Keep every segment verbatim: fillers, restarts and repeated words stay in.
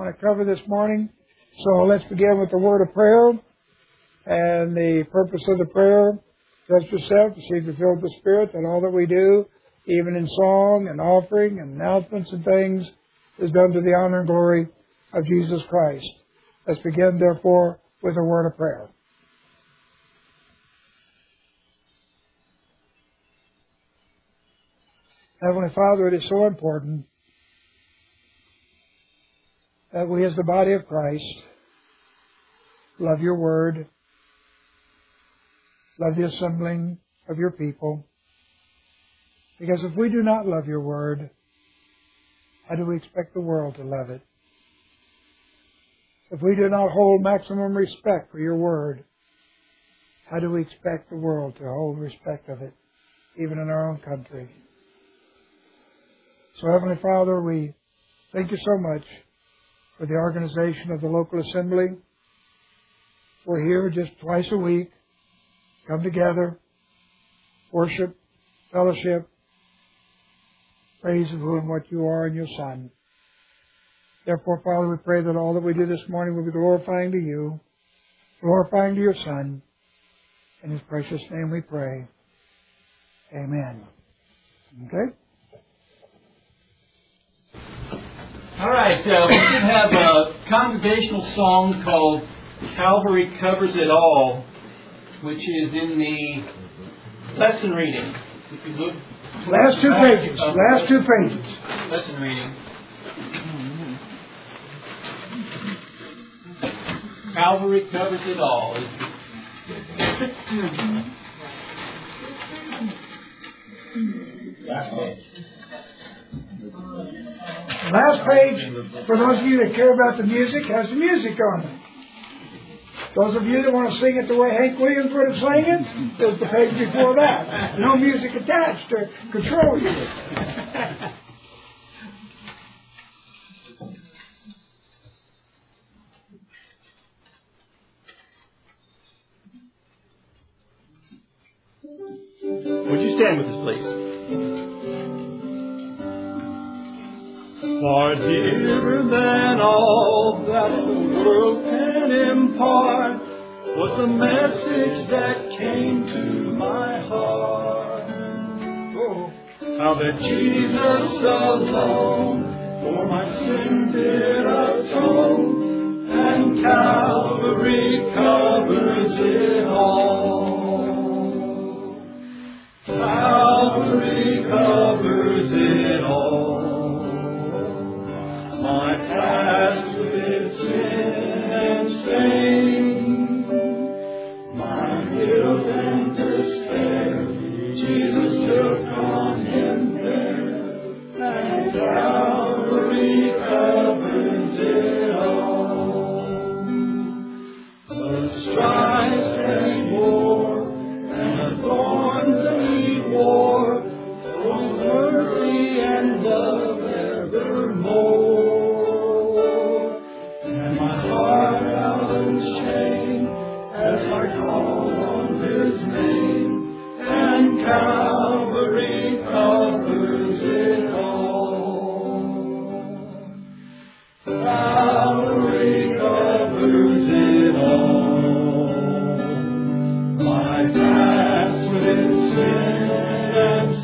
want to cover this morning. So let's begin with the word of prayer. And the purpose of the prayer, trust yourself, receive the fill of the Spirit, and all that we do, even in song and offering and announcements and things, is done to the honor and glory of Jesus Christ. Let's begin, therefore, with a word of prayer. Heavenly Father, it is so important that we as the body of Christ love your word, love the assembling of your people. Because if we do not love your word, how do we expect the world to love it? If we do not hold maximum respect for your word, how do we expect the world to hold respect of it, even in our own country? So, Heavenly Father, we thank you so much for the organization of the local assembly. We're here just twice a week, come together, worship, fellowship, praise of who and what you are and your Son. Therefore, Father, we pray that all that we do this morning will be glorifying to you, glorifying to your Son. In his precious name we pray. Amen. Okay? All right, uh, we should have a congregational song called Calvary Covers It All, which is in the lesson reading. If you look, last two pages. Uh, last two pages. Lesson reading. Calvary Covers It All. Last page. Last page, for those of you that care about the music, has the music on it. Those of you that want to sing it the way Hank Williams would have sang it, there's the page before that. No music attached to control you. Would you stand with us, please? Far dearer than all that the world can impart was the message that came to my heart. Oh, how that Jesus alone for my sin did atone, and Calvary covers it all. Calvary covers it all. My past with its sin and stain, my guilt and despair, Jesus took on him there, and Calvary covers it all. The stripes that he bore, and the thorns that he wore, so mercy and love evermore. As I call on his name, and Calvary covers it all. Calvary covers it all. My past with sin and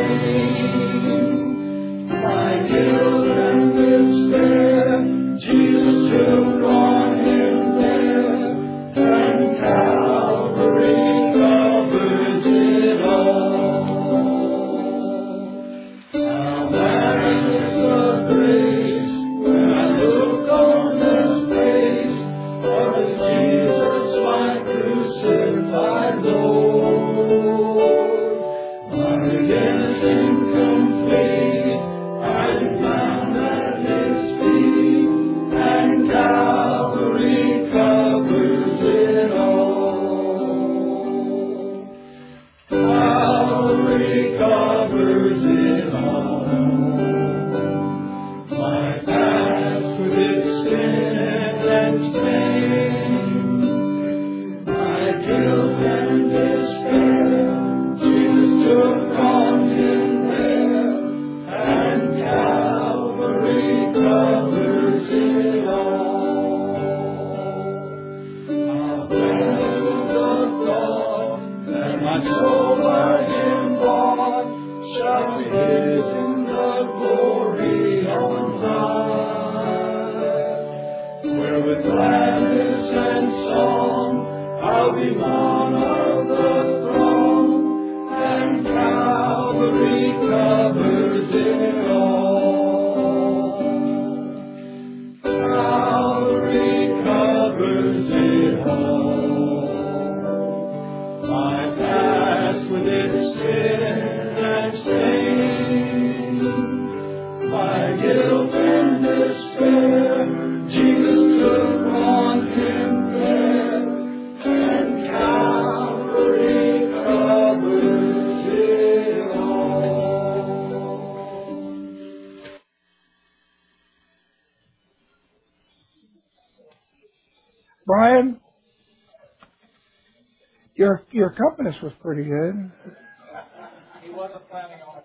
stain, my guilt and despair, Jesus took on him there. And Calvary covers it all. How matchless the grace when I look on his face, for it's Jesus my crucified Lord. My redemption complete, I found at his feet, and Calvary covers it all. Calvary covers it all. My past with its sin and stain, my guilt and despair, Jesus took on him there, and Calvary covers it all. soul by Him bought shall be His in the glory on high, where with gladness and song I'll be one of the throng, and Calvary covers it all. Calvary covers it all. My past with its sin and stain, my guilt and despair, Jesus took on Him there, and Calvary covers it all. Brian, your your compass was pretty good. He wasn't planning on a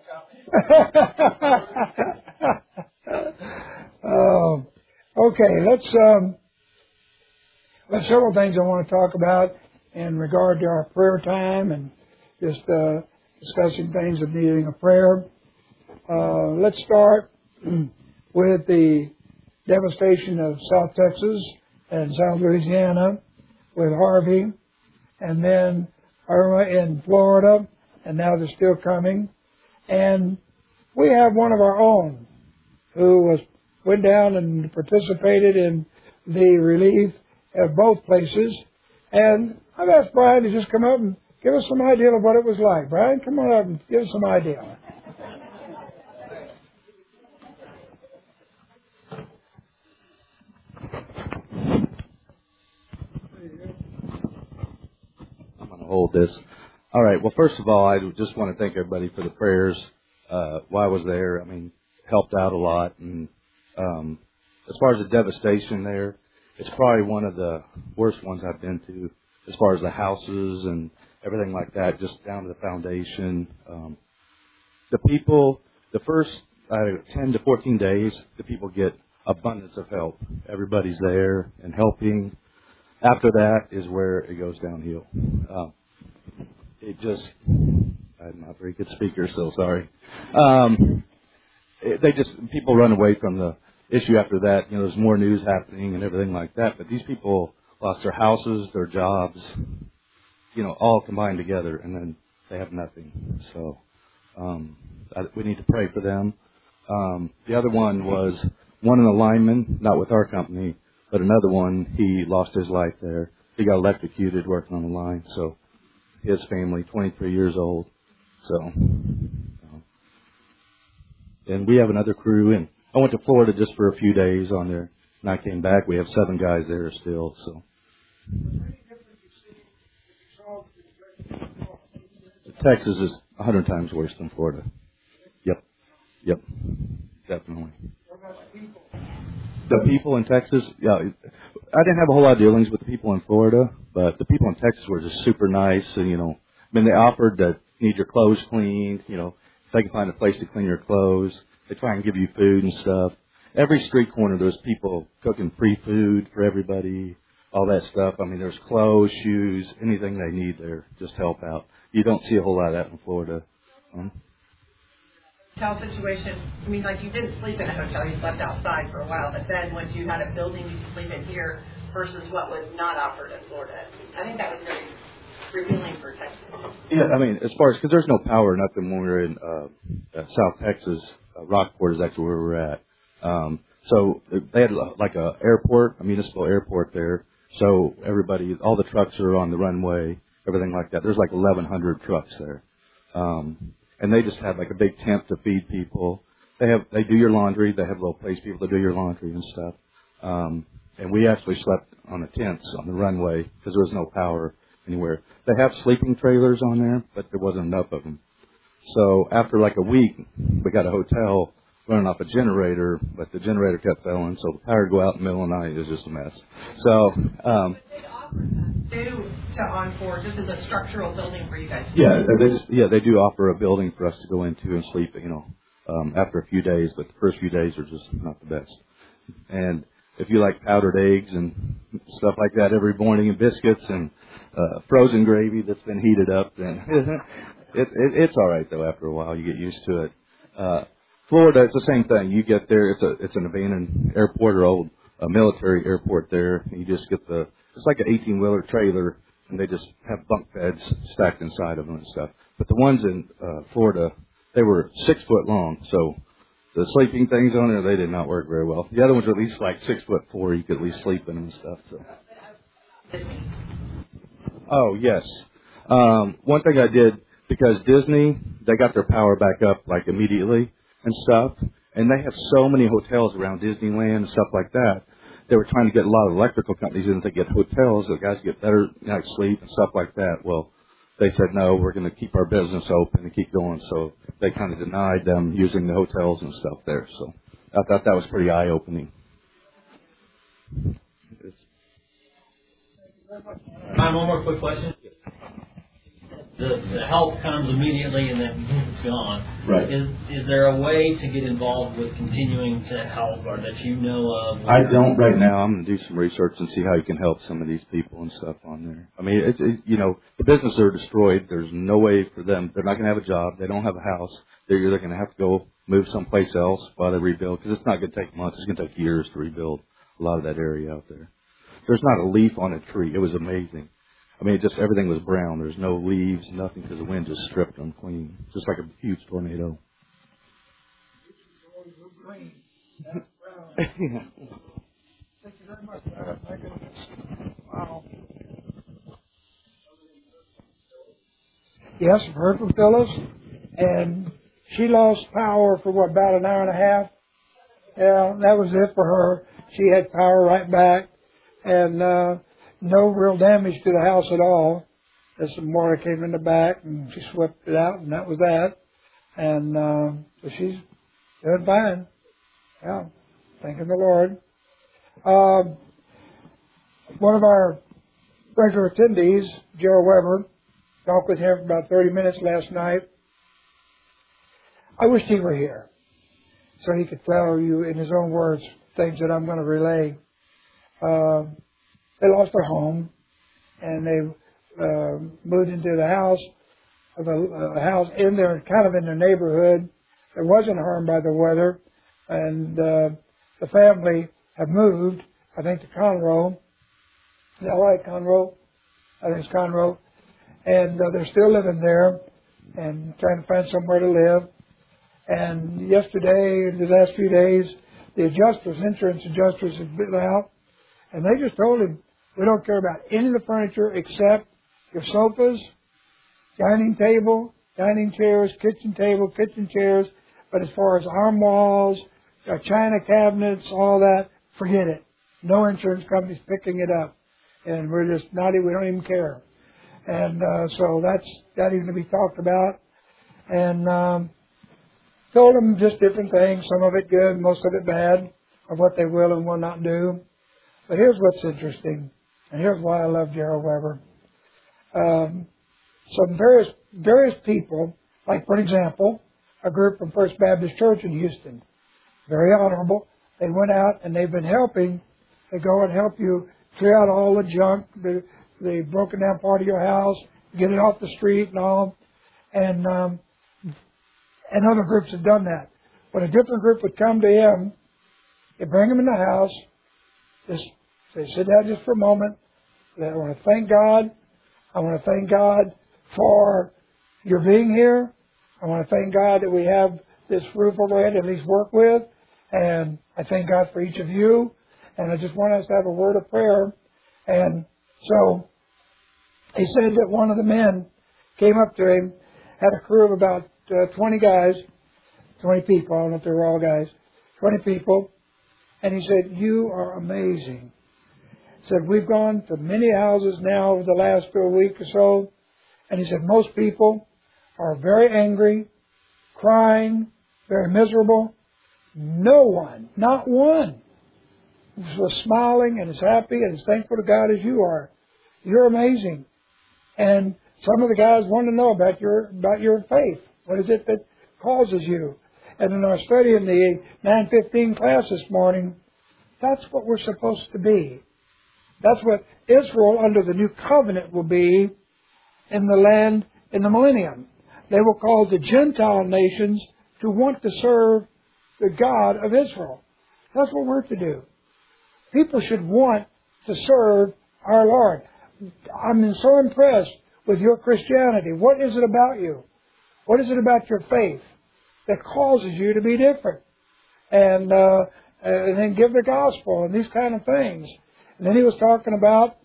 um, okay, let's um, there's several things I want to talk about in regard to our prayer time and just uh, discussing things of needing a prayer. Uh, let's start with the devastation of South Texas and South Louisiana with Harvey, and then Irma in Florida, and now they're still coming. And we have one of our own who was went down and participated in the relief at both places. And I've asked Brian to just come up and give us some idea of what it was like. Brian, come on up and give us some idea. I'm going to hold this. All right. Well, first of all, I just want to thank everybody for the prayers. Uh, while I was there, I mean, helped out a lot. And um, as far as the devastation there, it's probably one of the worst ones I've been to as far as the houses and everything like that, just down to the foundation. Um, the people, the first uh, ten to fourteen days, the people get abundance of help. Everybody's there and helping. After that is where it goes downhill. Um, it just, I'm not a very good speaker, so sorry. Um, it, they just, people run away from the issue after that. You know, there's more news happening and everything like that. But these people lost their houses, their jobs, you know, all combined together, and then they have nothing. So um, I, we need to pray for them. Um, the other one was one in the lineman, not with our company, but another one, he lost his life there. He got electrocuted working on the line. So his family, twenty-three years old. So, um, and we have another crew. And I went to Florida just for a few days on there, and I came back. We have seven guys there still. So. Texas is a hundred times worse than Florida. Yep. Yep. Definitely. The people in Texas, yeah, I didn't have a whole lot of dealings with the people in Florida, but the people in Texas were just super nice. And, you know, I mean, they offered to need your clothes cleaned, you know, if they can find a place to clean your clothes. They try and give you food and stuff. Every street corner, there's people cooking free food for everybody, all that stuff. I mean, there's clothes, shoes, anything they need there, just help out. You don't see a whole lot of that in Florida. Um, Hotel situation, I mean, like you didn't sleep in a hotel, you slept outside for a while, but then once you had a building you could sleep in here versus what was not offered in Florida. I think that was very revealing for Texas. Yeah, I mean, as far as, because there's no power or nothing when we were in uh, uh, South Texas. Uh, Rockport is actually where we're at. Um, so they had like a airport, a municipal airport there. So everybody, all the trucks are on the runway, everything like that. There's like eleven hundred trucks there. Um, and they just have like a big tent to feed people. They have, they do your laundry. They have a little place for people to do your laundry and stuff. Um, and we actually slept on the tents on the runway because there was no power anywhere. They have sleeping trailers on there, but there wasn't enough of them. So after like a week, we got a hotel running off a generator, but the generator kept failing, so the power would go out in the middle of the night. It was just a mess. So, um, They do to Encore, just as a structural building for you guys. Yeah, they just yeah they do offer a building for us to go into and sleep. You know, um, after a few days, but the first few days are just not the best. And if you like powdered eggs and stuff like that every morning, and biscuits and uh, frozen gravy that's been heated up, then it's it, it's all right though. After a while, you get used to it. Uh, Florida, it's the same thing. You get there, it's a it's an abandoned airport or old uh, military airport there. And you just get the it's like an eighteen wheeler trailer, and they just have bunk beds stacked inside of them and stuff. But the ones in uh, Florida, they were six foot long, so the sleeping things on there, they did not work very well. The other ones were at least like six foot four. You could at least sleep in them and stuff. So. Oh, yes. Um, one thing I did, because Disney, they got their power back up like immediately and stuff. And they have so many hotels around Disneyland and stuff like that. They were trying to get a lot of electrical companies in to get hotels so guys get better night's sleep and stuff like that. Well, they said, no, we're going to keep our business open and keep going. So they kind of denied them using the hotels and stuff there. So I thought that was pretty eye-opening. Time, one more quick question. The, the help comes immediately and then it's gone. Right. Is is there a way to get involved with continuing to help, or that you know of? I don't right now. I'm going to do some research and see how you can help some of these people and stuff on there. I mean, it's, it's you know, the businesses are destroyed. There's no way for them. They're not going to have a job. They don't have a house. They're either going to have to go move someplace else while they rebuild, because it's not going to take months. It's going to take years to rebuild a lot of that area out there. There's not a leaf on a tree. It was amazing. I mean, just everything was brown. There's no leaves, nothing, because the wind just stripped them clean, just like a huge tornado. Green. That's brown. Thank you very much. Uh, my goodness. Wow. Yes, I've heard from Phyllis, and she lost power for what, about an hour and a half. Yeah, that was it for her. She had power right back, and uh, no real damage to the house at all. There's some water came in the back, and she swept it out, and that was that. And uh, so she's doing fine. Yeah, thanking the Lord. Um, one of our regular attendees, Gerald Weber, talked with him for about thirty minutes last night. I wished he were here so he could tell you in his own words things that I'm going to relay. Uh, they lost their home, and they uh, moved into the house, of a, a house in their kind of in their neighborhood that wasn't harmed by the weather, and uh, the family have moved, I think, to Conroe. Is that right, Conroe? I think it's Conroe. And uh, they're still living there and trying to find somewhere to live. And yesterday, the last few days, the adjusters, insurance adjusters have been out, and they just told him, we don't care about any of the furniture except your sofas, dining table, dining chairs, kitchen table, kitchen chairs, but as far as arm walls, uh, china cabinets, all that, forget it. No insurance company's picking it up. And we're just not, we don't even care. And uh, so that's that even to be talked about. And um, told them just different things, some of it good, most of it bad, of what they will and will not do. But here's what's interesting, and here's why I love Gerald Weber. Um, some various various people, like for example, a group from First Baptist Church in Houston, very honorable. They went out and they've been helping. They go and help you clear out all the junk, the the broken down part of your house, get it off the street and all. And um, and other groups have done that. When a different group would come to him, they bring him in the house. Just they sit down just for a moment. They, I want to thank God. I want to thank God for your being here. I want to thank God that we have this roof over our head to at least work with. And I thank God for each of you. And I just want us to have a word of prayer. And so he said that one of the men came up to him, had a crew of about uh, twenty guys, twenty people. I don't know if they were all guys, twenty people. And he said, you are amazing. He said, we've gone to many houses now over the last week or so. And he said, most people are very angry, crying, very miserable. No one, not one, was smiling and is happy and is thankful to God as you are. You're amazing. And some of the guys want to know about your about your faith. What is it that causes you? And in our study in the nine fifteen class this morning, That's what we're supposed to be. That's what Israel under the new covenant will be in the land in the millennium. They will cause the Gentile nations to want to serve the God of Israel. That's what we're to do. People should want to serve our Lord. I'm so impressed with your Christianity. What is it about you? What is it about your faith that causes you to be different? And, uh, and then give the gospel and these kind of things. And then he was talking about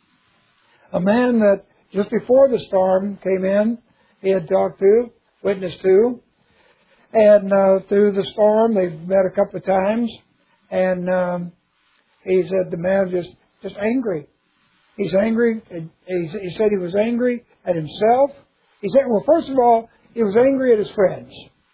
a man that just before the storm came in, he had talked to, witnessed to. And uh, through the storm, they met a couple of times. And um, he said the man was just, just angry. He's angry. He said he was angry at himself. He said, well, first of all, he was angry at his friends.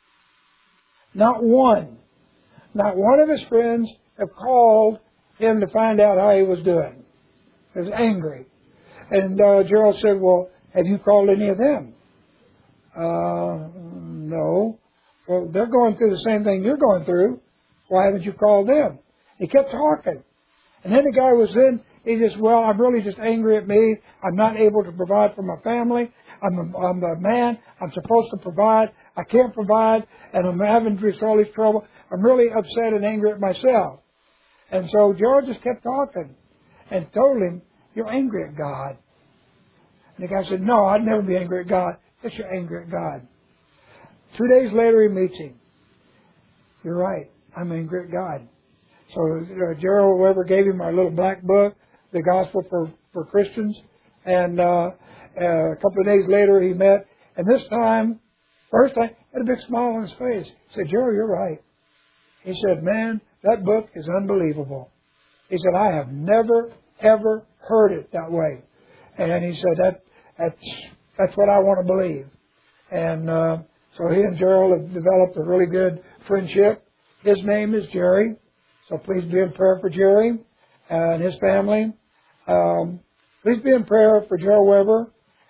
Not one. Not one of his friends have called him to find out how he was doing. He was angry. And uh, Gerald said, well, have you called any of them? Uh, no. Well, they're going through the same thing you're going through. Why haven't you called them? He kept talking. And then the guy was in, he just, well, I'm really just angry at me. I'm not able to provide for my family. I'm a, I'm a man. I'm supposed to provide. I can't provide. And I'm having all this trouble. I'm really upset and angry at myself. And so George just kept talking and told him, you're angry at God. And the guy said, no, I'd never be angry at God. Yes, you're angry at God. Two days later, he meets him. You're right. I'm angry at God. So uh, Gerald Weber gave him our little black book, The Gospel for, for Christians. And uh, uh, a couple of days later, he met. And this time, first time, he had a big smile on his face. He said, Gerald, you're right. He said, man, that book is unbelievable. He said, I have never, ever heard it that way. And he said, that that's, that's what I want to believe. And uh, so he and Gerald have developed a really good friendship. His name is Jerry. So please be in prayer for Jerry and his family. Um, please be in prayer for Gerald Weber.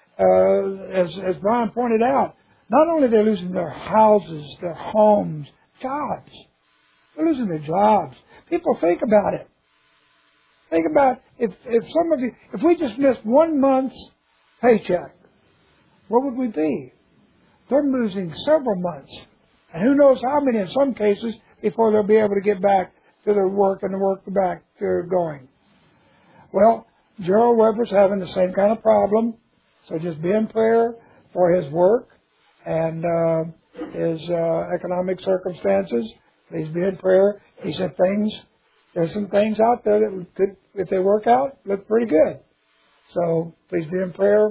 Uh, as, as Brian pointed out, not only are they losing their houses, their homes, jobs. They're losing their jobs. People, think about it. Think about if if some of you, if we just missed one month's paycheck, what would we be? They're losing several months. And who knows how many in some cases before they'll be able to get back to their work and to work back to going. Well, Gerald Weber's having the same kind of problem. So just be in prayer for his work and uh, his uh, economic circumstances. Please be in prayer. He said things, there's some things out there that could, if they work out, look pretty good. So please be in prayer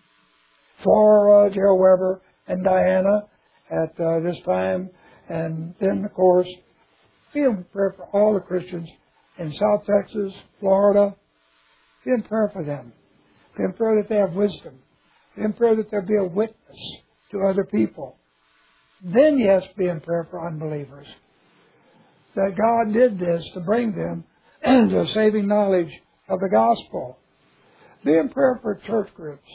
for uh, Gerald Weber and Diana at uh, this time. And then, of course, be in prayer for all the Christians in South Texas, Florida. Be in prayer for them. Be in prayer that they have wisdom. Be in prayer that there be a witness to other people. Then, yes, be in prayer for unbelievers. That God did this to bring them into a saving knowledge of the gospel. Be in prayer for church groups.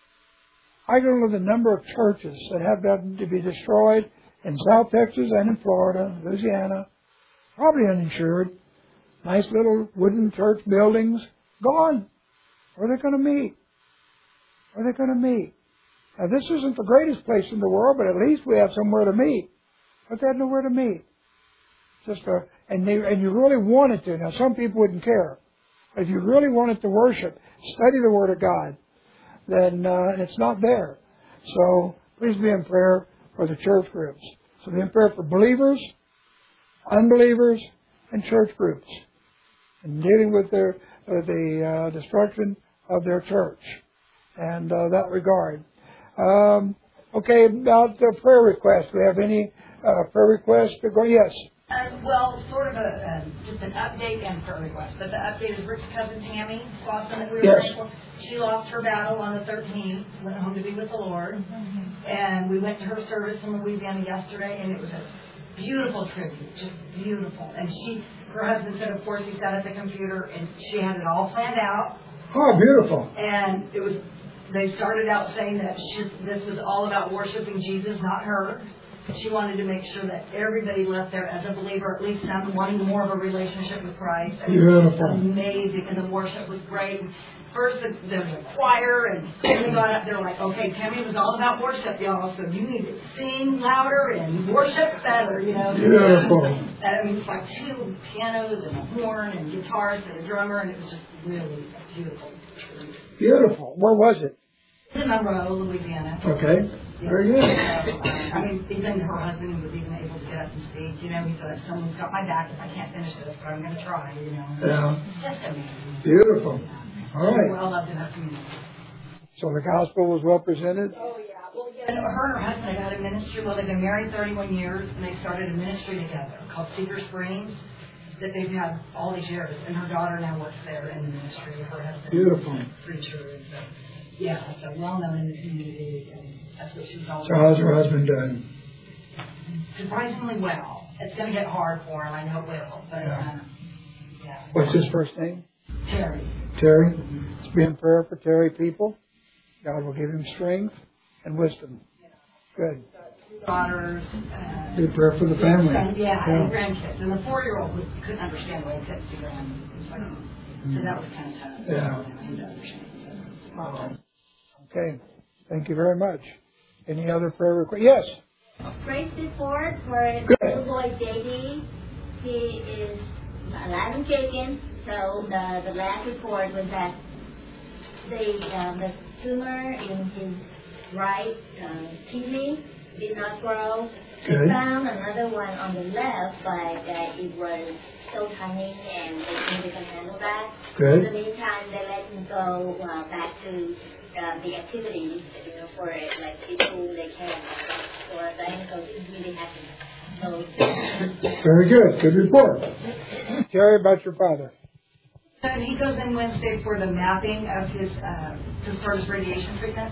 I don't know the number of churches that have been to be destroyed in South Texas and in Florida, Louisiana, probably uninsured. Nice little wooden church buildings, gone. Where are they going to meet? Where are they going to meet? Now, this isn't the greatest place in the world, but at least we have somewhere to meet. But they had nowhere to meet. Just a, and, they, and you really wanted to. Now, some people wouldn't care. But if you really wanted to worship, study the Word of God, then uh, it's not there. So please be in prayer for the church groups. So be in prayer for believers, unbelievers, and church groups, and dealing with their uh, the uh, destruction of their church and uh, that regard. Um, okay, about the prayer requests. Do we have any uh, prayer requests to go? Yes. Uh, well, sort of a uh, just an update and prayer request. But the update is Rick's cousin Tammy, Slauson, that we were Yes. praying for. She lost her battle on the thirteenth, went home to be with the Lord. Mm-hmm. And we went to her service in Louisiana yesterday, and it was a beautiful tribute, just beautiful. And she, her husband said, of course, he sat at the computer, and she had it all planned out. Oh, beautiful. And it was, they started out saying that she, this was all about worshiping Jesus, not her. She wanted to make sure that everybody left there as a believer, at least some wanting more of a relationship with Christ. And it was just amazing, and the worship was great. First, the, there was a choir, and Tammy got up there like, okay, Tammy was all about worship, y'all, so you need to sing louder and worship better, you know. Beautiful. And, I mean, it's like two pianos and a horn and guitars and a drummer, and it was just really beautiful. Beautiful. Where was it? In Monroe, Louisiana. Okay. Yeah. Very good. So, um, I mean, even her husband was even able to get up and speak. You know, he said, someone's got my back if I can't finish this, but I'm going to try, you know. Yeah. Just amazing. Beautiful. All She right. well loved in her community. So the gospel was well presented? Oh, yeah. Well, yeah, no, her and her husband had a ministry. Well, they've been married thirty-one years, and they started a ministry together called Cedar Springs that they've had all these years. And her daughter now works there in the ministry. Her husband Beautiful. is a preacher. And so, yeah, it's a well-known in the community, and that's what she's all So how's her husband done? Surprisingly well. It's going to get hard for him. I know it will. But, Yeah. um, yeah. What's his first name? Terry. Terry. Let's be in prayer for Terry, people. God will give him strength and wisdom. Good. Two daughters. Uh, Be in prayer for the family. Son, yeah, Yeah. and grandkids. And the four-year-old was, couldn't understand why he couldn't see grand. He was like, oh. So that was kind of tough. Yeah. For him to understand. Wow. Okay. Thank you very much. Any other prayer requests? Yes. Praise report for Good. little boy J D. He is alive and kicking. So the, the last report was that the, um, the tumor in his right um, kidney did not grow. Good. They found another one on the left, but uh, it was so tiny and they think they can handle that. Good. In the meantime, they let him go uh, back to uh, the activities, you know, for like people they can. So the ankle is really happy. So Very good. Good report. Terry, about your father. And he goes in Wednesday for the mapping of his, uh, to start his radiation treatment.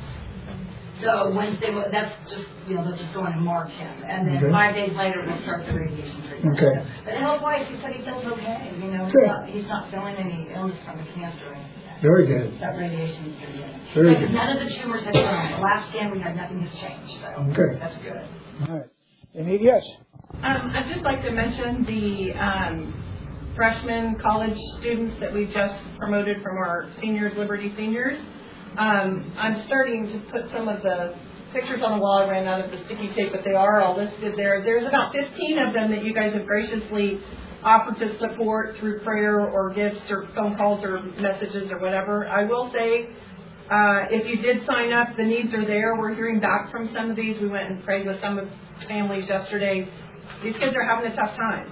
So Wednesday, well, that's just, you know, they'll just go in and mark him. And then Okay. five days later, we'll start the radiation treatment. Okay. But health-wise, he said he feels okay. You know, he's Good. not, he's not feeling any illness from the cancer or anything. Very good. That radiation is good. Yeah. Very But good. none of the tumors have grown. The last scan we had, nothing has changed. So Okay. that's good. All right. Any, yes. Um, I'd just like to mention the um, freshman college students that we've just promoted from our seniors, Liberty Seniors. Um, I'm starting to put some of the pictures on the wall. I ran out of the sticky tape, but they are all listed there. There's about fifteen of them that you guys have graciously offered to support through prayer or gifts or phone calls or messages or whatever. I will say, uh, if you did sign up, the needs are there. We're hearing back from some of these. We went and prayed with some of the families yesterday. These kids are having a tough time.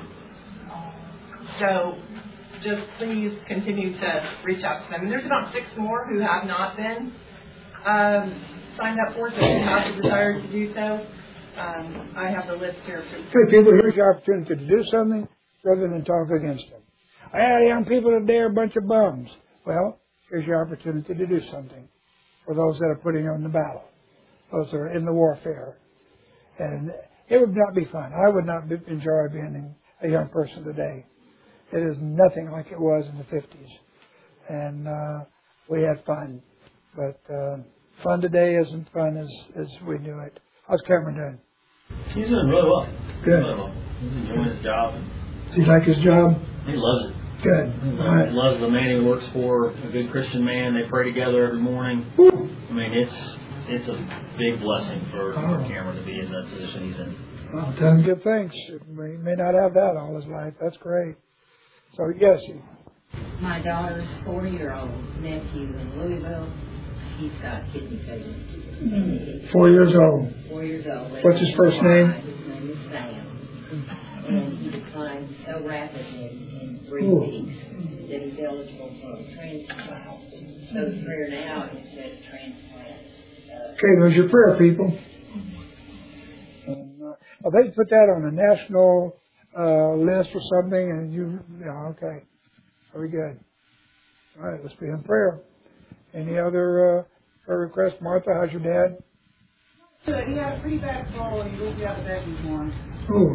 So just please continue to reach out to them. And there's about six more who have not been um, signed up for it, so if you have the desire to do so. Um, I have the list here. For Okay, people, here's your opportunity to do something rather than talk against them. Ah, young people today are a bunch of bums. Well, here's your opportunity to do something for those that are putting on the battle, those that are in the warfare. And it would not be fun. I would not be, enjoy being a young person today. It is nothing like it was in the fifties. And uh, we had fun. But uh, fun today isn't fun as, as we knew it. How's Cameron doing? He's doing really well. Good. Really well. He's enjoying his job. Does he like his job? He loves it. Good. He All loves, right. he loves the man he works for, a good Christian man. They pray together every morning. Woo. I mean, it's it's a big blessing for, for Oh. Cameron to be in that position he's in. Well, tell him good things. He may not have that all his life. That's great. So, yes. My daughter's four-year-old nephew in Louisville, he's got kidney failure. Four years old. Four years old. What's his first name? His name is Sam. And he declined so rapidly in three Ooh. weeks that he's eligible for a transplant. So the prayer now is that a transplant. Uh, Okay, there's your prayer, people. And, uh, well, they put that on a national uh, list or something, and you, yeah, okay. Very good. All right, let's be in prayer. Any other uh, prayer requests? Martha, how's your dad? Good. He had a pretty bad fall and he won't be out of bed anymore. Oh.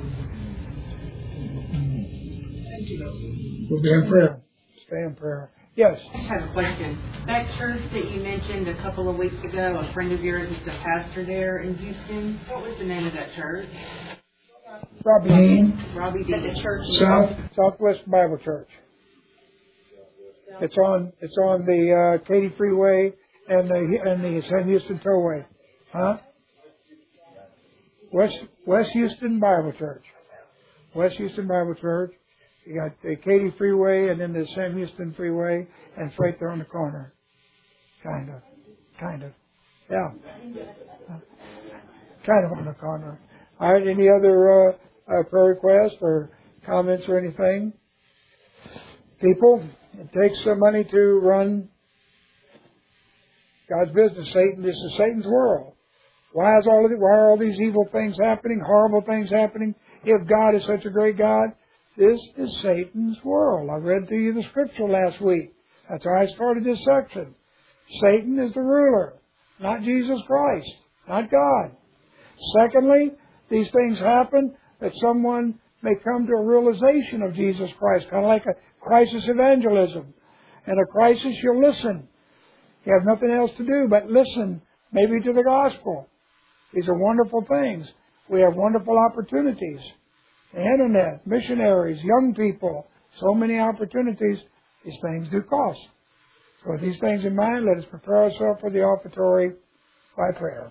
Thank you. We'll be in prayer. Stay in prayer. Yes. I just have a question. That church that you mentioned a couple of weeks ago, a friend of yours is the pastor there in Houston. What was the name of that church? Robbie Dean. Robbie Dean. The church. South Southwest Bible Church. It's on it's on the uh, Katy Freeway and the and the San Houston Tollway. Huh? West West Houston Bible Church. West Houston Bible Church. You got the Katy Freeway and then the San Houston Freeway, and it's right there on the corner. Kind of. Kind of. Yeah. Kind of on the corner. All right, any other uh, uh, prayer requests or comments or anything? People, it takes some money to run God's business. Satan, this is Satan's world. Why is all of it, why are all these evil things happening, horrible things happening? If God is such a great God, this is Satan's world. I read to you the scripture last week. That's how I started this section. Satan is the ruler, not Jesus Christ, not God. Secondly, these things happen that someone may come to a realization of Jesus Christ, kind of like a crisis evangelism. In a crisis, you'll listen. You have nothing else to do but listen, maybe to the gospel. These are wonderful things. We have wonderful opportunities. The internet, missionaries, young people, so many opportunities. These things do cost. So with these things in mind, let us prepare ourselves for the offertory by prayer.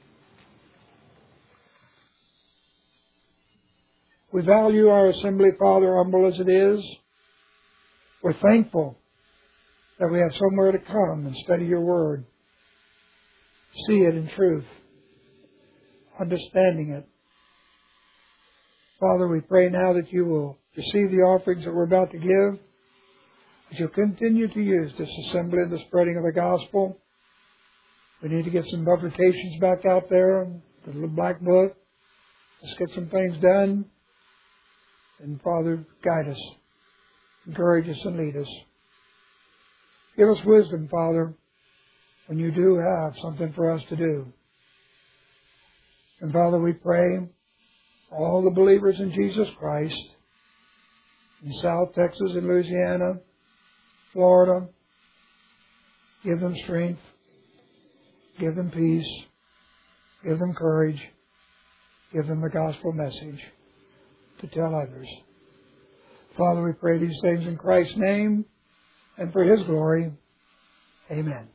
We value our assembly, Father, humble as it is. We're thankful that we have somewhere to come and study your word, see it in truth, understanding it. Father, we pray now that you will receive the offerings that we're about to give, that you'll continue to use this assembly and the spreading of the gospel. We need to get some publications back out there, the little black book. Let's get some things done. And Father, guide us, encourage us, and lead us. Give us wisdom, Father, when you do have something for us to do. And Father, we pray all the believers in Jesus Christ in South Texas and Louisiana, Florida, give them strength, give them peace, give them courage, give them the gospel message to tell others. Father, we pray these things in Christ's name and for His glory. Amen.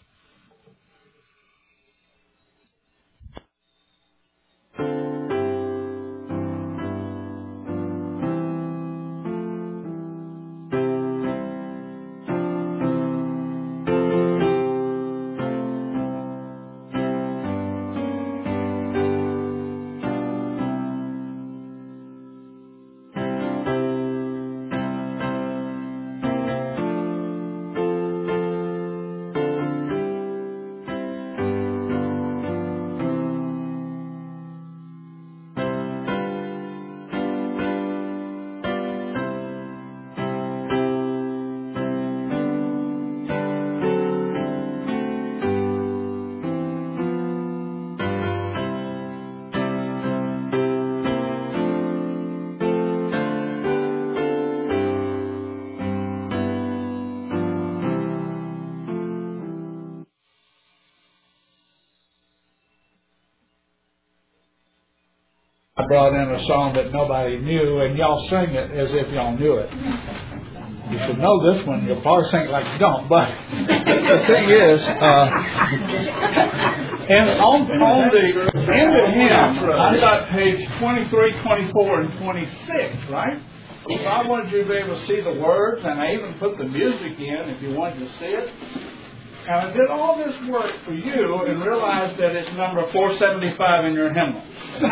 I brought in a song that nobody knew, and y'all sing it as if y'all knew it. You should know this one. You'll probably sing it like you don't. But the thing is, uh, and on, on the in the hymn, I got page twenty-three, twenty-four, and twenty-six, right? So I wanted you to be able to see the words, and I even put the music in if you wanted to see it. And I did all this work for you and realized that it's number four seventy-five in your hymnal.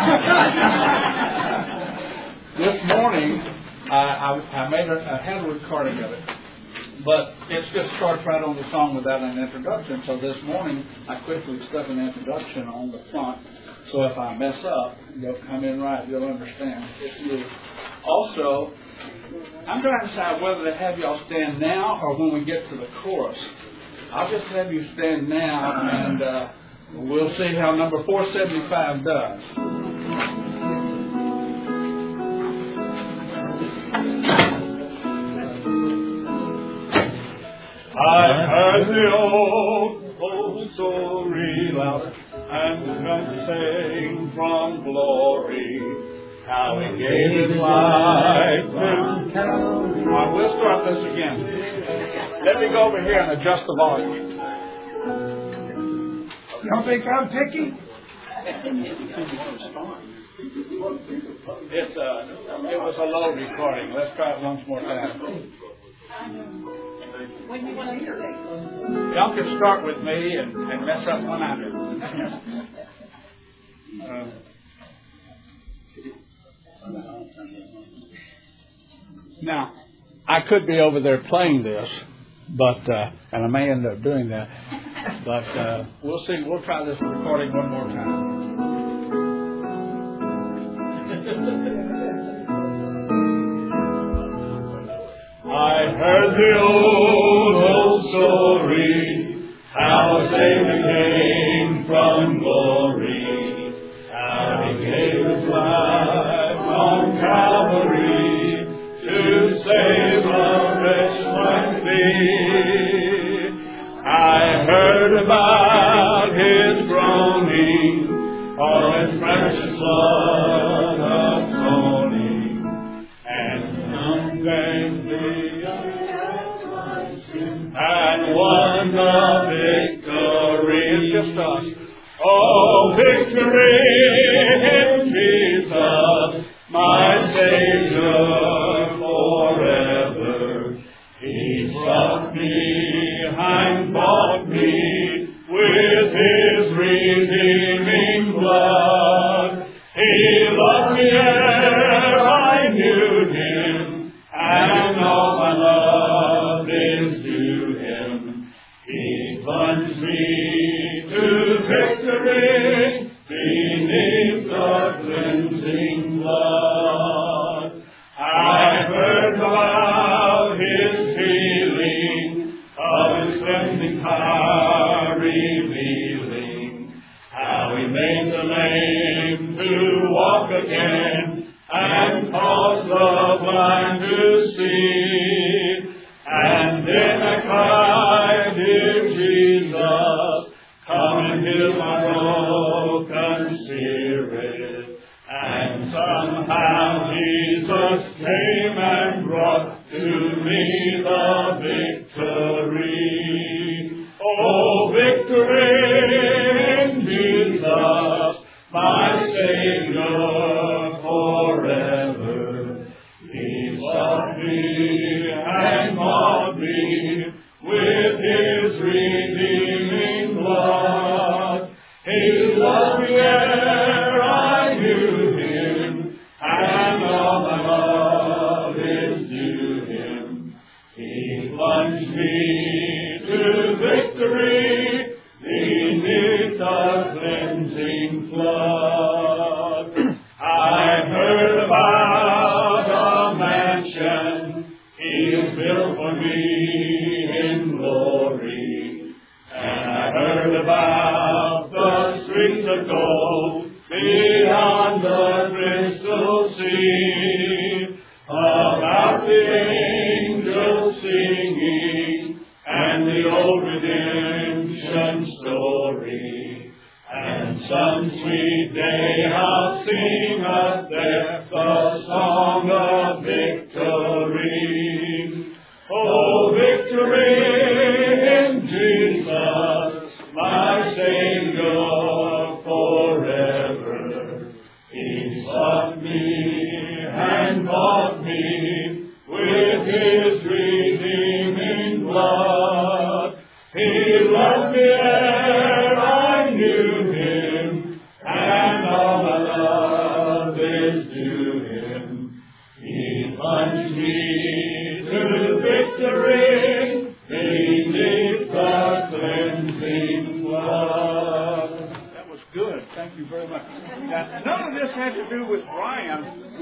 This morning, I, I, I made a, I had a recording of it, but it just starts right on the song without an introduction. So this morning, I quickly stuck an introduction on the front. So if I mess up, you'll come in right. You'll understand. If you also, I'm trying to decide whether to have y'all stand now or when we get to the chorus. I'll just have you stand now, and uh, we'll see how number four seventy-five does. heard the old, old story loud, and come to sing from glory, how he gave his life to Calvary. All right, we'll start this again. Let me go over here and adjust the volume. Y'all think I'm picky? It's uh, it was a low recording. Let's try it once more time. When you want to hear it. Y'all can start with me and, and mess up when I do. uh, now, I could be over there playing this, but uh, and I may end up doing that. But uh, we'll see. We'll try this recording one more time. I heard the old, old story, how a Savior came from glory, how he gave his life on Calvary to save a wretch like me. I heard about his groaning, for his precious blood atoning, and someday and won the victory. Just us. Oh, victory in Jesus, my Savior forever. He sought me and bought me with his redeeming blood. He loved me ere I knew him, and all my love is due him. He plunged me to victory beneath the cleansing blood. I heard about his healing, of his cleansing power revealing, how he made the lame to walk again, and caused the blind to see. And then I cried, dear Jesus, come and heal my broken spirit. And somehow Jesus came and brought to me the victory. Oh, victory in Jesus, my Savior forever. He sought me and bought me with his redeeming blood. He loved me ere I knew him, and all my love is due him. He plunged me to victory beneath the cleansing flood. I heard about a mansion he has built for me in glory, and I heard about the streets of gold beyond the crystal sea, about the angels singing and the old redemption story. And some sweet day I'll sing up there the song of victory. Oh, victory in Jesus, my Savior forever. He sought me and bought me with his redeeming blood. He loved me ere I knew him, and all my love is due him. He plunged me to victory beneath the cleansing blood. That was good. Thank you very much. Now, none of this had to do with Brian.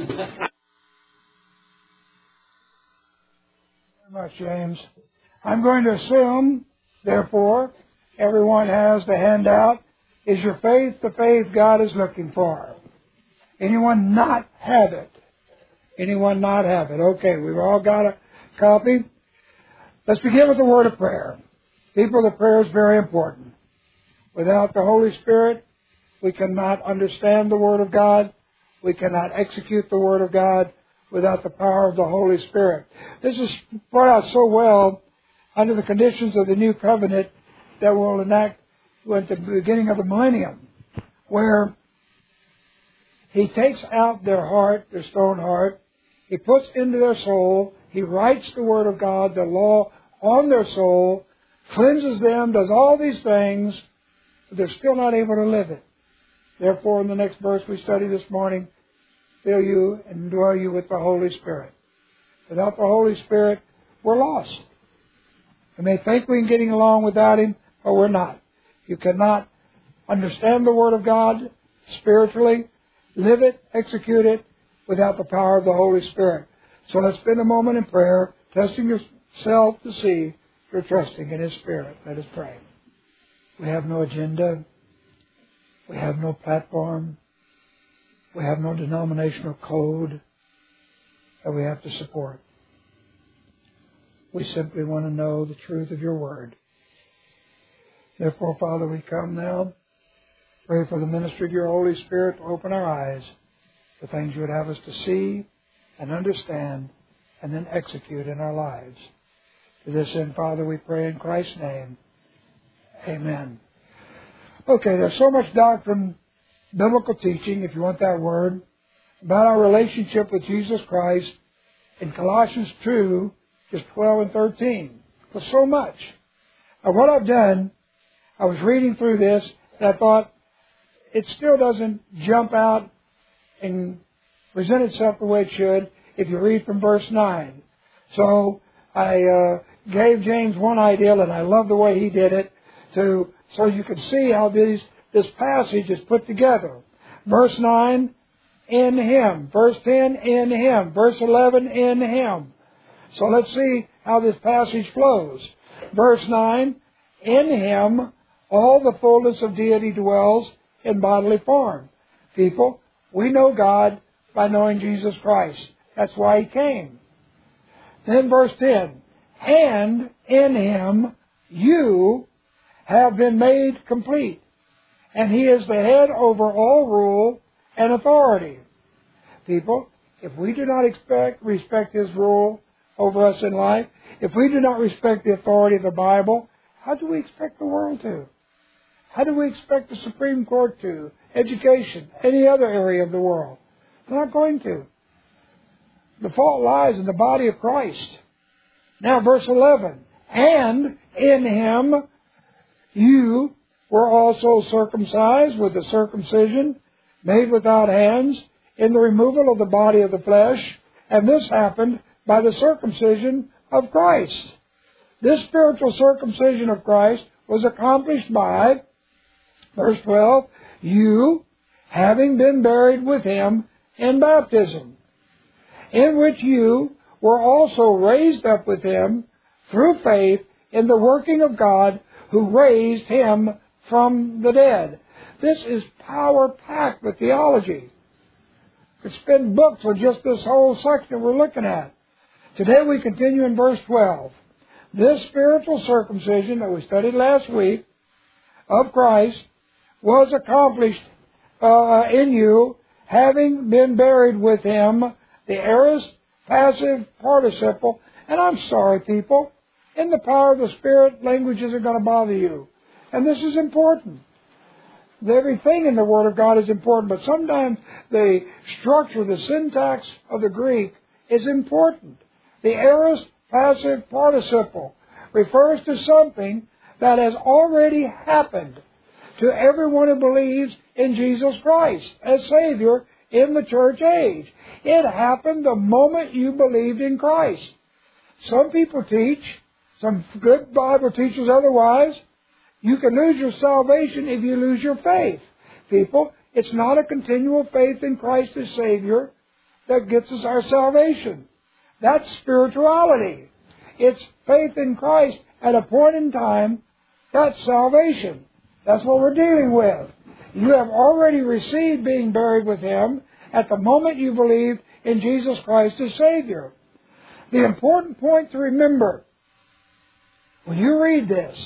Very much, James. I'm going to assume, therefore, everyone has the handout. Is your faith the faith God is looking for? Anyone not have it? Anyone not have it? Okay, we've all got a copy. Let's begin with a word of prayer. People, the prayer is very important. Without the Holy Spirit, we cannot understand the Word of God. We cannot execute the Word of God without the power of the Holy Spirit. This is brought out so well under the conditions of the new covenant that will enact at the beginning of the millennium, where He takes out their heart, their stone heart, He puts into their soul, He writes the Word of God, the law, on their soul, cleanses them, does all these things, but they're still not able to live it. Therefore, in the next verse we study this morning, fill you and dwell you with the Holy Spirit. Without the Holy Spirit, we're lost. We may think we're getting along without Him, but we're not. You cannot understand the Word of God spiritually, live it, execute it, without the power of the Holy Spirit. So let's spend a moment in prayer, testing yourself to see if you're trusting in His Spirit. Let us pray. We have no agenda. We have no platform. We have no denominational code that we have to support. We simply want to know the truth of your Word. Therefore, Father, we come now. Pray for the ministry of your Holy Spirit to open our eyes to things you would have us to see and understand and then execute in our lives. To this end, Father, we pray in Christ's name. Amen. Okay, there's so much doctrine, biblical teaching, if you want that word, about our relationship with Jesus Christ in Colossians two, just twelve and thirteen. There's so much. Now, what I've done, I was reading through this, and I thought, it still doesn't jump out and present itself the way it should if you read from verse nine. So I uh, gave James one ideal, and I love the way he did it, to so you can see how these, this passage is put together. Verse nine, in Him. Verse ten, in Him. Verse eleven, in Him. So let's see how this passage flows. Verse nine, in Him all the fullness of deity dwells in bodily form. People, we know God by knowing Jesus Christ. That's why He came. Then verse ten, and in Him you have been made complete, and He is the head over all rule and authority. People, if we do not expect, respect His rule over us in life, if we do not respect the authority of the Bible, how do we expect the world to? How do we expect the Supreme Court to? Education, any other area of the world? They're not going to. The fault lies in the body of Christ. Now, verse eleven. And in Him you were also circumcised with the circumcision made without hands in the removal of the body of the flesh, and this happened by the circumcision of Christ. This spiritual circumcision of Christ was accomplished by, verse twelve, you having been buried with Him in baptism, in which you were also raised up with Him through faith in the working of God who raised Him from the dead. This is power-packed with theology. We could spend books on just this whole section we're looking at. Today we continue in verse twelve. This spiritual circumcision that we studied last week of Christ was accomplished uh, in you, having been buried with Him, the aorist passive participle. And I'm sorry, people, in the power of the Spirit, language isn't going to bother you. And this is important. Everything in the Word of God is important, but sometimes the structure, the syntax of the Greek is important. The aorist passive participle refers to something that has already happened to everyone who believes in Jesus Christ as Savior in the church age. It happened the moment you believed in Christ. Some people teach, some good Bible teachers otherwise, you can lose your salvation if you lose your faith. People, it's not a continual faith in Christ as Savior that gets us our salvation. That's spirituality. It's faith in Christ at a point in time. That's salvation. That's what we're dealing with. You have already received being buried with Him at the moment you believed in Jesus Christ as Savior. The important point to remember when you read this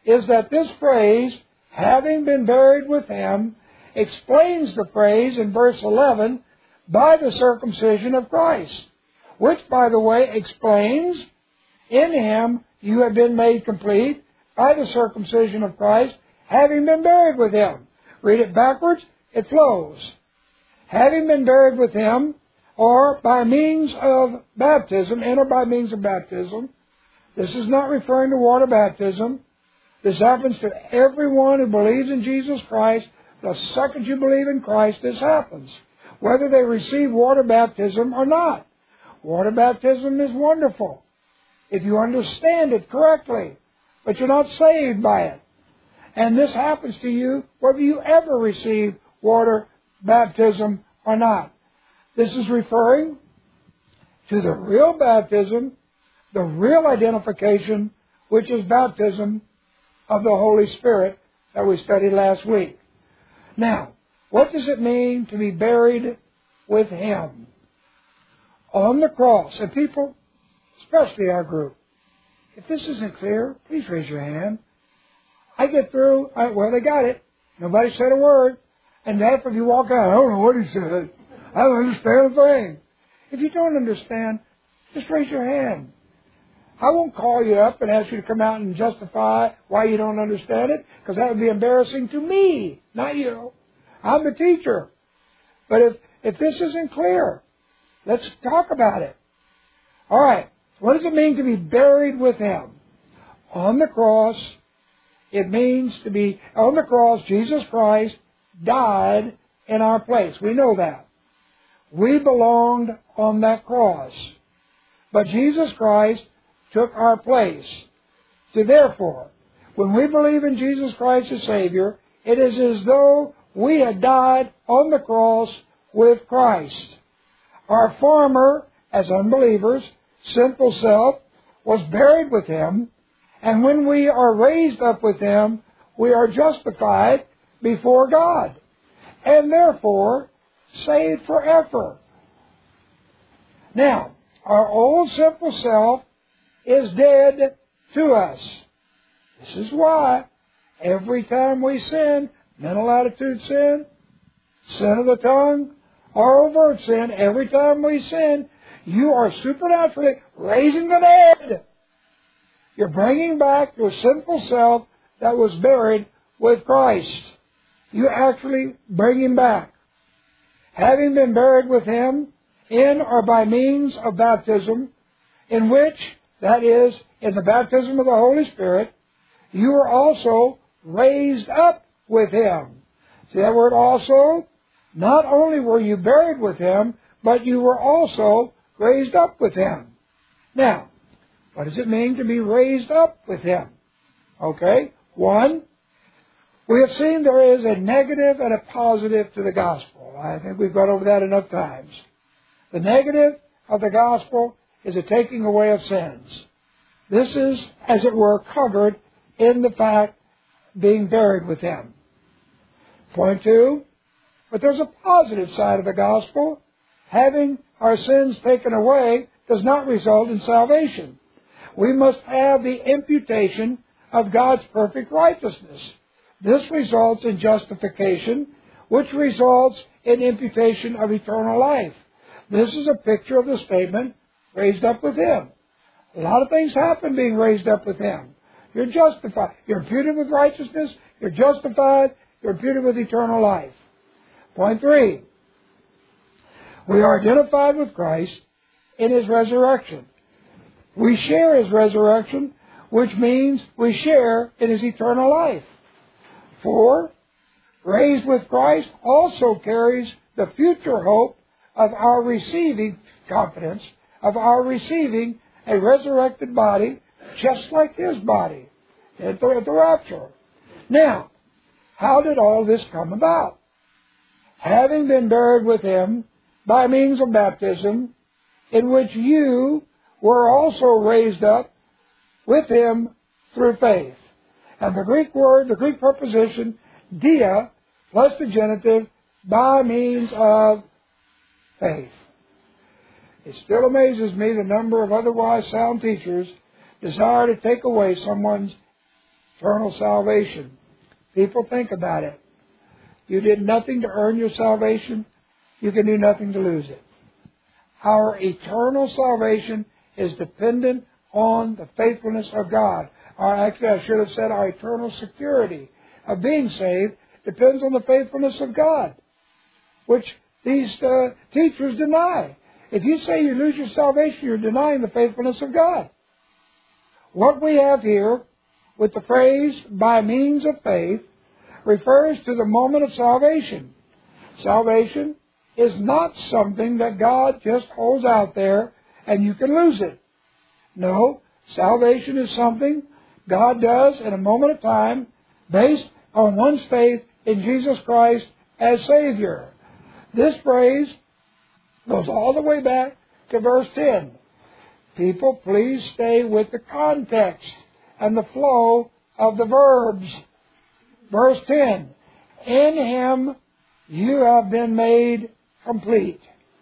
is that this phrase, having been buried with him, explains the phrase in verse eleven, by the circumcision of Christ, which, by the way, explains, in him you have been made complete, by the circumcision of Christ, having been buried with him. Read it backwards, it flows. Having been buried with him, or by means of baptism, in or by means of baptism. This is not referring to water baptism. This happens to everyone who believes in Jesus Christ. The second you believe in Christ, this happens, whether they receive water baptism or not. Water baptism is wonderful if you understand it correctly, but you're not saved by it. And this happens to you whether you ever receive water baptism or not. This is referring to the real baptism, the real identification, which is baptism of the Holy Spirit that we studied last week. Now, what does it mean to be buried with him? On the cross. And people, especially our group, if this isn't clear, please raise your hand. I get through, I, well, they got it. Nobody said a word. And after you walk out, I don't know what he said. I don't understand a thing. If you don't understand, just raise your hand. I won't call you up and ask you to come out and justify why you don't understand it, because that would be embarrassing to me, not you. I'm the teacher. But if, if this isn't clear, let's talk about it. All right. What does it mean to be buried with him? On the cross, it means to be, on the cross, Jesus Christ died in our place. We know that. We belonged on that cross. But Jesus Christ took our place. So therefore, when we believe in Jesus Christ as Savior, it is as though we had died on the cross with Christ. Our former, as unbelievers, sinful self, was buried with him, and when we are raised up with him, we are justified before God, and therefore saved forever. Now, our old sinful self is dead to us. This is why every time we sin, mental attitude sin, sin of the tongue, or overt sin, every time we sin, you are supernaturally raising the dead. You're bringing back your sinful self that was buried with Christ. You actually bring him back. Having been buried with him in or by means of baptism, in which, that is, in the baptism of the Holy Spirit, you are also raised up with him. See that word also? Not only were you buried with him, but you were also raised up with him. Now, what does it mean to be raised up with him? Okay, one, we have seen there is a negative and a positive to the gospel. I think we've gone over that enough times. The negative of the gospel is a taking away of sins. This is, as it were, covered in the fact being buried with him. Point two, but there's a positive side of the gospel. Having our sins taken away does not result in salvation. We must have the imputation of God's perfect righteousness. This results in justification, which results in imputation of eternal life. This is a picture of the statement, raised up with him. A lot of things happen being raised up with him. You're justified. You're imputed with righteousness. You're justified. You're imputed with eternal life. Point three. We are identified with Christ in his resurrection. We share his resurrection, which means we share in his eternal life. Four, raised with Christ also carries the future hope of our receiving confidence, of our receiving a resurrected body just like his body at the, at the rapture. Now, how did all this come about? Having been buried with him by means of baptism, in which you were also raised up with him through faith. And the Greek word, the Greek preposition, dia, plus the genitive, by means of faith. It still amazes me the number of otherwise sound teachers desire to take away someone's eternal salvation. People, think about it. You did nothing to earn your salvation. You can do nothing to lose it. Our eternal salvation is dependent on the faithfulness of God. Or actually, I should have said our eternal security of being saved depends on the faithfulness of God, which these uh, teachers deny. If you say you lose your salvation, you're denying the faithfulness of God. What we have here with the phrase, by means of faith, refers to the moment of salvation. Salvation is not something that God just holds out there and you can lose it. No, salvation is something God does in a moment of time based on one's faith in Jesus Christ as Savior. This phrase goes all the way back to verse ten. People, please stay with the context and the flow of the verbs. Verse ten. In Him you have been made complete.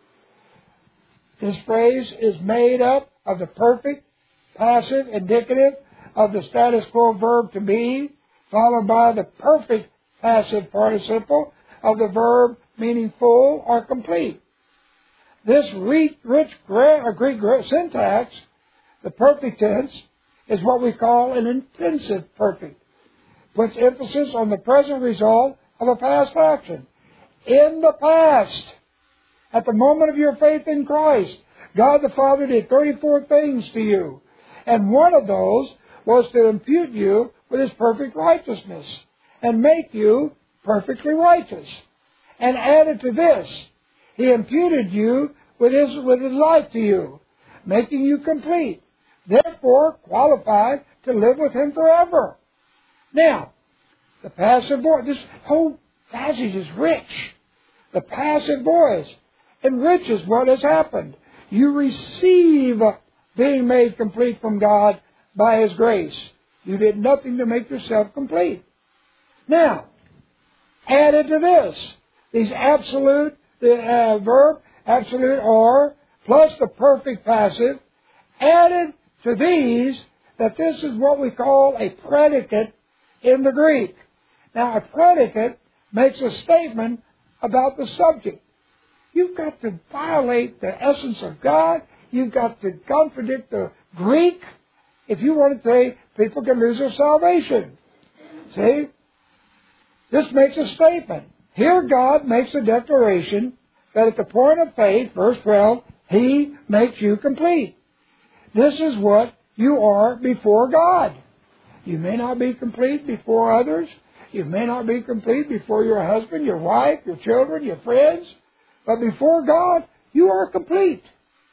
This phrase is made up of the perfect, passive, indicative of the status quo verb to be, followed by the perfect, passive participle of the verb meaning full or complete. This rich Greek syntax, the perfect tense, is what we call an intensive perfect. Puts emphasis on the present result of a past action. In the past, at the moment of your faith in Christ, God the Father did thirty-four things to you. And one of those was to impute you with His perfect righteousness and make you perfectly righteous. And added to this, He imputed you with His, with His life to you, making you complete, therefore qualified to live with Him forever. Now, the passive voice, this whole passage is rich. The passive voice enriches what has happened. You receive being made complete from God by His grace. You did nothing to make yourself complete. Now, added to this, these absolute, the uh, verb, absolute or, plus the perfect passive, added to these, that this is what we call a predicate in the Greek. Now, a predicate makes a statement about the subject. You've got to violate the essence of God. You've got to contradict the Greek if you want to say people can lose their salvation. See? This makes a statement. Here God makes a declaration that at the point of faith, verse twelve, He makes you complete. This is what you are before God. You may not be complete before others. You may not be complete before your husband, your wife, your children, your friends. But before God, you are complete.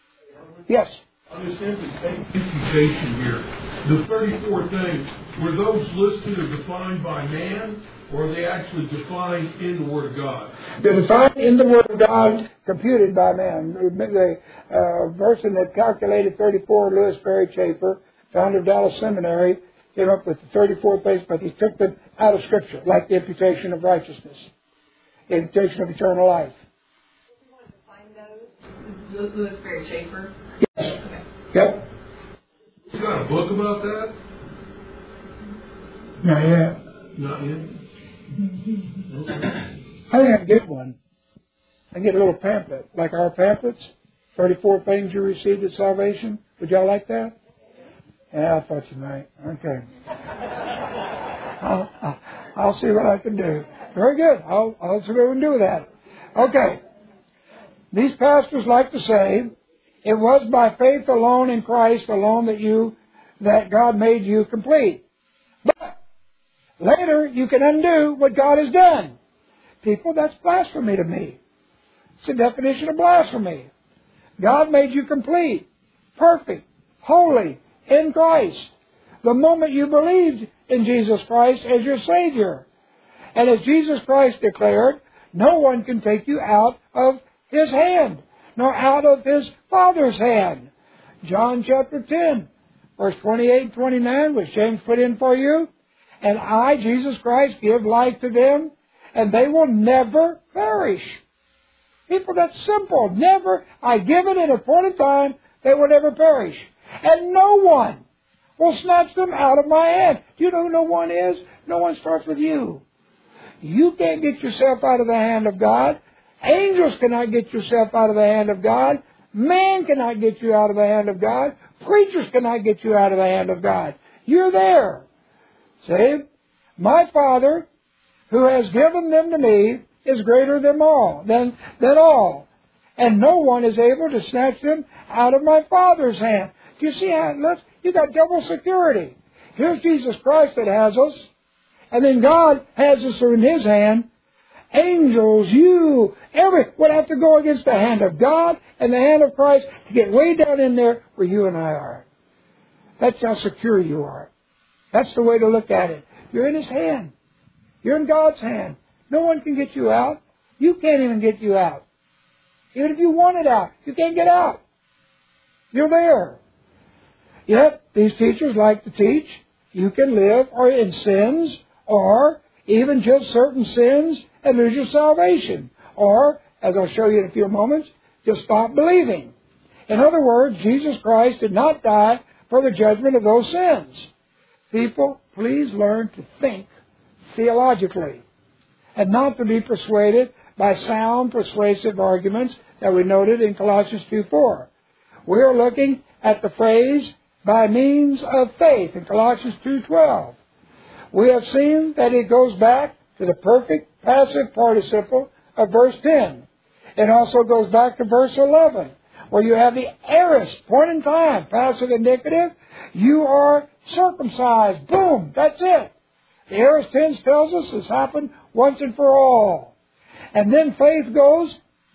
Yes? On this imputation here, the thirty-four things, were those listed or defined by man, or are they actually defined in the Word of God? They're defined in the Word of God, computed by man. The uh, person that calculated thirty-four, Louis Perry Chafer, founder of Dallas Seminary, came up with the thirty-four things, but he took them out of Scripture, like the imputation of righteousness, the imputation of eternal life. Louis Perry Chafer? Yes. Okay. Yep. You got a book about that? Not yet. Not yet? I think I can get one. I can get a little pamphlet, like our pamphlets, thirty-four things you received at salvation. Would y'all like that? Yeah, I thought you might. Okay. I'll, I'll, I'll see what I can do. Very good. I'll, I'll see what we can do with that. Okay. These pastors like to say, it was by faith alone in Christ alone that you, that God made you complete. But later you can undo what God has done. People, that's blasphemy to me. It's a definition of blasphemy. God made you complete, perfect, holy, in Christ. The moment you believed in Jesus Christ as your Savior. And as Jesus Christ declared, no one can take you out of His hand, nor out of His Father's hand. John chapter ten, verse twenty-eight and twenty-nine, which James put in for you. And I, Jesus Christ, give life to them, and they will never perish. People, that's simple. Never. I give it at a point in time, they will never perish. And no one will snatch them out of my hand. Do you know who no one is? No one starts with you. You can't get yourself out of the hand of God. Angels cannot get yourself out of the hand of God. Man cannot get you out of the hand of God. Preachers cannot get you out of the hand of God. You're there. See? My Father, who has given them to me, is greater than all, than, than all. And no one is able to snatch them out of my Father's hand. Do you see how it looks? You've got double security. Here's Jesus Christ that has us. And then God has us in His hand. Angels, you, every, would have to go against the hand of God and the hand of Christ to get way down in there where you and I are. That's how secure you are. That's the way to look at it. You're in His hand. You're in God's hand. No one can get you out. You can't even get you out. Even if you wanted out, you can't get out. You're there. Yet, these teachers like to teach you can live or in sins or even just certain sins and lose your salvation. Or, as I'll show you in a few moments, just stop believing. In other words, Jesus Christ did not die for the judgment of those sins. People, please learn to think theologically and not to be persuaded by sound, persuasive arguments that we noted in Colossians two four. We are looking at the phrase, by means of faith, in Colossians two twelve. We have seen that it goes back to the perfect passive participle of verse ten. It also goes back to verse eleven, where you have the aorist, point in time, passive indicative. You are circumcised. Boom, that's it. The aorist tense tells us it's happened once and for all. And then faith goes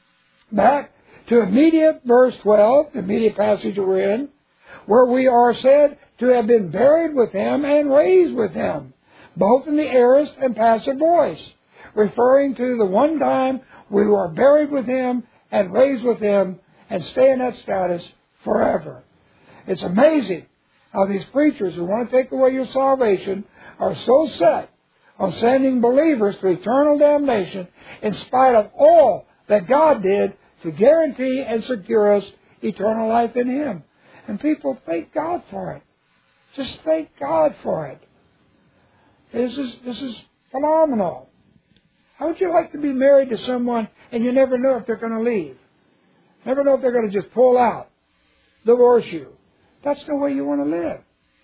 back to immediate verse twelve, the immediate passage we're in, where we are said to have been buried with Him and raised with Him, both in the aorist and passive voice, referring to the one time we were buried with Him and raised with Him and stay in that status forever. It's amazing how these preachers who want to take away your salvation are so set on sending believers to eternal damnation in spite of all that God did to guarantee and secure us eternal life in Him. And people thank God for it. Just thank God for it. This is, this is phenomenal. How would you like to be married to someone and you never know if they're going to leave? Never know if they're going to just pull out, divorce you. That's the way you want to live.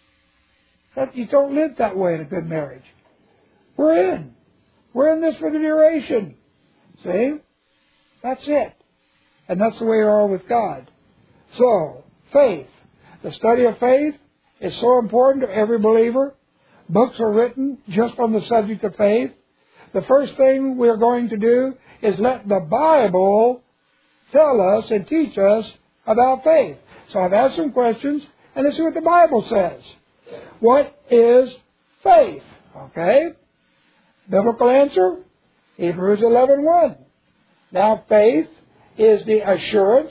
That you don't live that way in a good marriage. We're in. We're in this for the duration. See? That's it. And that's the way you are with God. So, faith. The study of faith is so important to every believer. Books are written just on the subject of faith. The first thing we're going to do is let the Bible tell us and teach us about faith. So I've asked some questions, and let's see what the Bible says. What is faith? Okay? Biblical answer, Hebrews eleven one. Now faith is the assurance.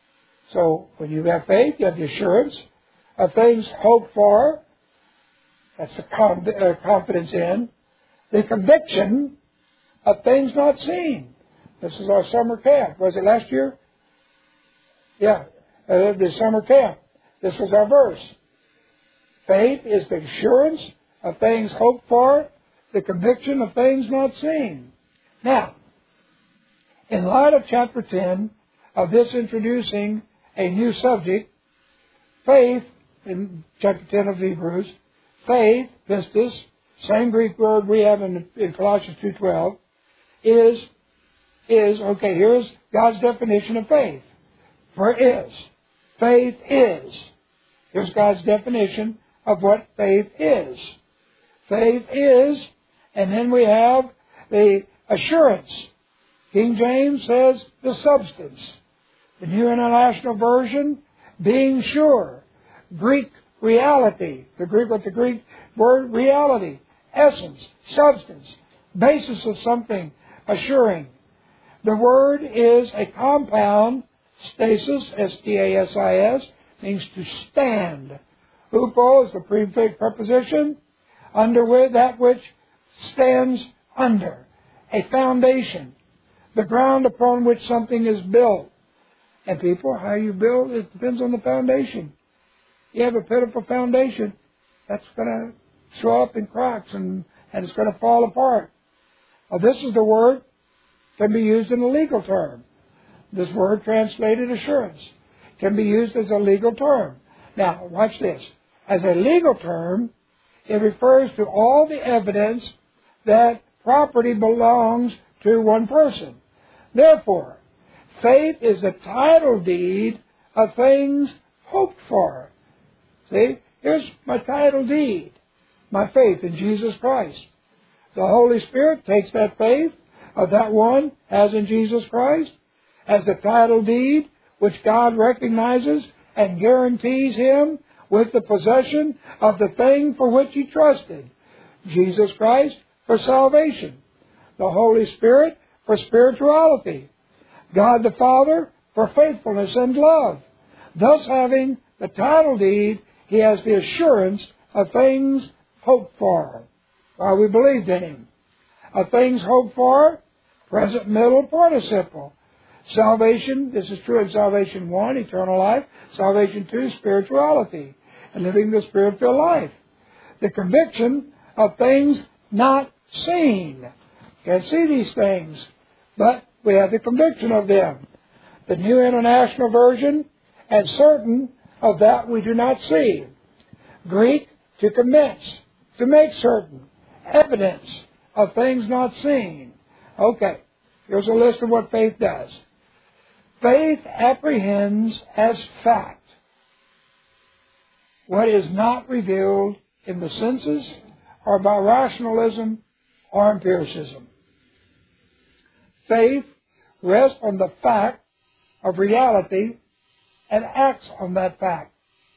So when you have faith, you have the assurance of things hoped for. That's the com- uh, confidence in. The conviction of things not seen. This is our summer camp. Was it last year? Yeah, uh, the summer camp. This was our verse. Faith is the assurance of things hoped for, the conviction of things not seen. Now, in light of chapter ten of this introducing a new subject, faith, in chapter ten of Hebrews, faith, pistis, same Greek word we have in, in Colossians two twelve, is, is, okay, here's God's definition of faith. For is. Faith is. Here's God's definition of what faith is. Faith is, and then we have the assurance. King James says the substance. The New International Version, being sure. Greek, reality. The Greek, with the Greek word reality. Essence, substance, basis of something, assuring. The word is a compound, stasis, S T A S I S, means to stand. Upo is the prefix preposition, under that which stands under. A foundation, the ground upon which something is built. And people, how you build, it depends on the foundation. You have a pitiful foundation, that's going to show up in cracks and, and it's going to fall apart. Now, this is the word can be used in a legal term. This word translated assurance can be used as a legal term. Now, watch this. As a legal term, it refers to all the evidence that property belongs to one person. Therefore, faith is the title deed of things hoped for. See, here's my title deed, my faith in Jesus Christ. The Holy Spirit takes that faith of that one as in Jesus Christ as the title deed which God recognizes and guarantees him with the possession of the thing for which he trusted. Jesus Christ for salvation. The Holy Spirit for spirituality. God the Father for faithfulness and love. Thus having the title deed, he has the assurance of things hoped for. While we believed in him. Of things hoped for, present, middle, participle. Salvation, this is true in salvation one, eternal life. Salvation two, spirituality. And living the Spirit-filled life. The conviction of things not seen. Can't see these things, but we have the conviction of them. The New International Version, and certain of that we do not see. Greek, to convince, to make certain. Evidence of things not seen. Okay, here's a list of what faith does. Faith apprehends as fact what is not revealed in the senses or by rationalism or empiricism. Faith rests on the fact of reality and acts on that fact.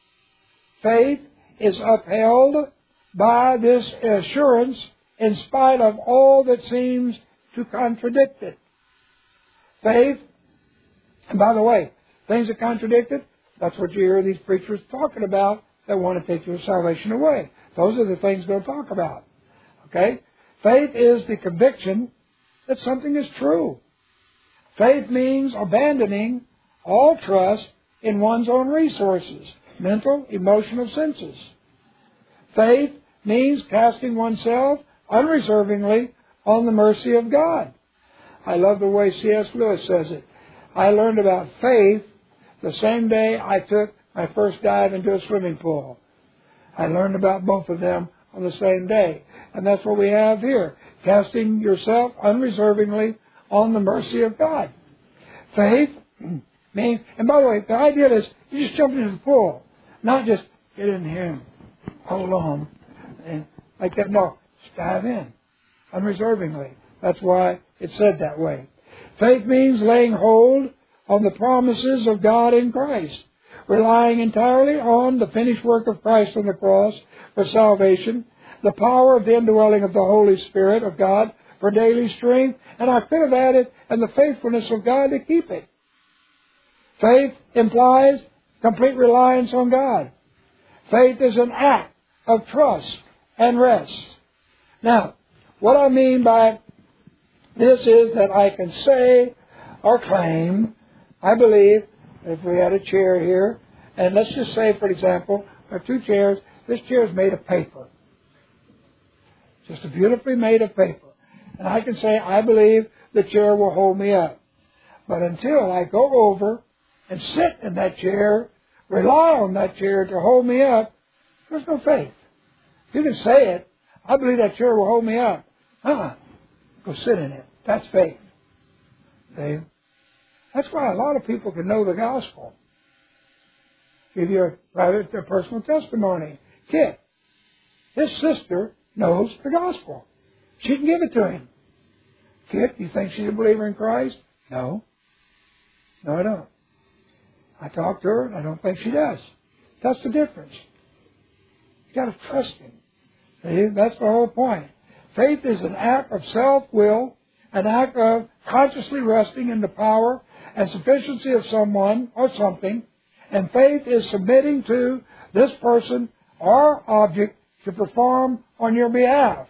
Faith is upheld by this assurance in spite of all that seems to contradict it. Faith, and by the way, things that contradict it, that's what you hear these preachers talking about that want to take your salvation away. Those are the things they'll talk about. Okay? Faith is the conviction that something is true. Faith means abandoning all trust in one's own resources, mental, emotional senses. Faith means casting oneself unreservingly on the mercy of God. I love the way C S Lewis says it. I learned about faith the same day I took my first dive into a swimming pool. I learned about both of them on the same day. And that's what we have here. Casting yourself unreservingly on the mercy of God. Faith means, and by the way, the idea is you just jump into the pool. Not just get in here and hold on. And like that. No, just dive in. Unreservingly. That's why it's said that way. Faith means laying hold on the promises of God in Christ. Relying entirely on the finished work of Christ on the cross for salvation. The power of the indwelling of the Holy Spirit of God for daily strength. And I could have added, and the faithfulness of God to keep it. Faith implies complete reliance on God. Faith is an act of trust and rest. Now, what I mean by this is that I can say or claim, I believe, if we had a chair here, and let's just say, for example, there are two chairs. This chair is made of paper. Just beautifully made of paper. And I can say, I believe the chair will hold me up. But until I go over and sit in that chair, rely on that chair to hold me up, there's no faith. You can say it, I believe that chair will hold me up. Uh-uh. Go sit in it. That's faith. See? That's why a lot of people can know the gospel. Give you a private, a personal testimony. Kit, his sister knows the gospel. She can give it to him. Kit, you think she's a believer in Christ? No. No, I don't. I talked to her, and I don't think she does. That's the difference. You've got to trust him. See? That's the whole point. Faith is an act of self-will, an act of consciously resting in the power and sufficiency of someone or something, and faith is submitting to this person or object to perform on your behalf.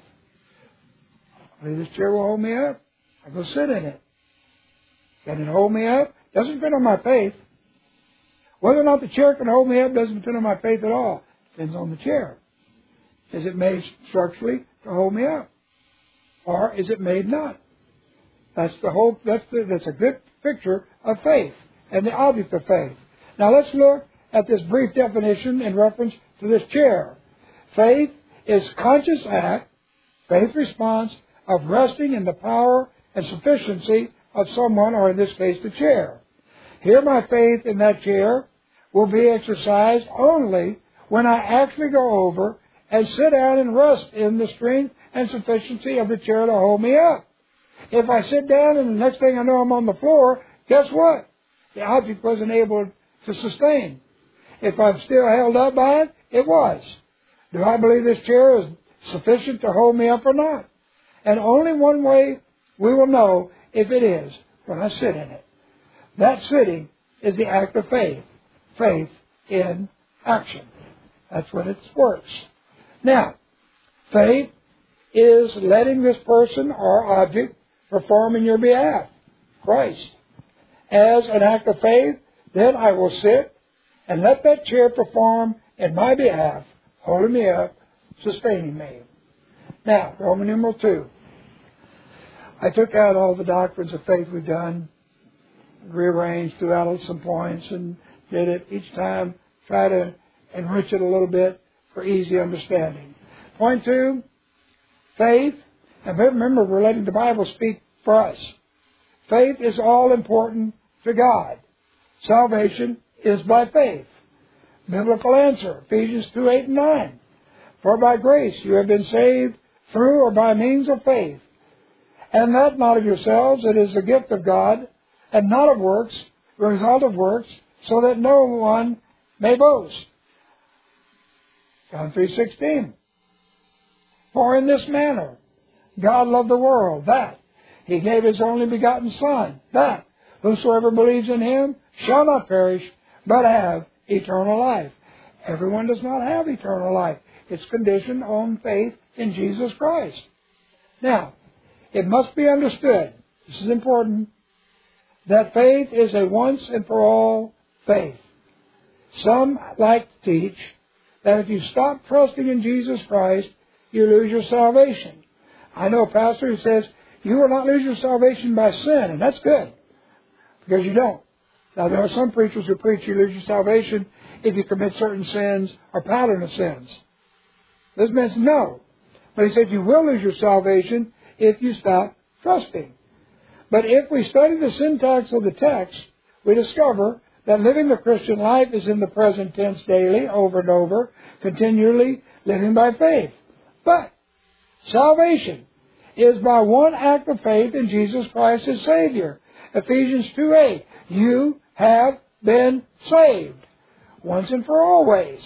I mean, this chair will hold me up. I go sit in it. Can it hold me up? Doesn't depend on my faith. Whether or not the chair can hold me up doesn't depend on my faith at all. It depends on the chair. Is it made structurally to hold me up? Or is it made not? That's the whole, that's the, that's a good picture of faith and the object of faith. Now let's look at this brief definition in reference to this chair. Faith is conscious act, faith response of resting in the power and sufficiency of someone, or in this case the chair. Here my faith in that chair will be exercised only when I actually go over and sit down and rest in the strength and sufficiency of the chair to hold me up. If I sit down and the next thing I know I'm on the floor, guess what? The object wasn't able to sustain. If I'm still held up by it, it was. Do I believe this chair is sufficient to hold me up or not? And only one way we will know if it is, when I sit in it. That sitting is the act of faith. Faith in action. That's when it works. Now, faith is letting this person or object perform in your behalf. Christ. As an act of faith, then I will sit and let that chair perform in my behalf, holding me up, sustaining me. Now, Roman numeral two. I took out all the doctrines of faith we've done, rearranged, threw out some points, and did it each time, try to enrich it a little bit for easy understanding. Point two, faith, and remember we're letting the Bible speak for us. Faith is all important to God. Salvation is by faith. Biblical answer, Ephesians two, eight, and nine. For by grace you have been saved through or by means of faith. And that not of yourselves, it is the gift of God, and not of works, the result of works, so that no one may boast. John three sixteen. For in this manner God loved the world, that He gave His only begotten Son, that whosoever believes in Him shall not perish, but have eternal life. Everyone does not have eternal life. It's conditioned on faith in Jesus Christ. Now, it must be understood, this is important, that faith is a once and for all faith. Some like to teach that if you stop trusting in Jesus Christ, you lose your salvation. I know a pastor who says, you will not lose your salvation by sin, and that's good, because you don't. Now, there are some preachers who preach you lose your salvation if you commit certain sins or pattern of sins. This means no. But he said you will lose your salvation if you stop trusting. But if we study the syntax of the text, we discover that living the Christian life is in the present tense daily, over and over, continually living by faith. But salvation is by one act of faith in Jesus Christ as Savior. Ephesians two eight. You have been saved once and for always.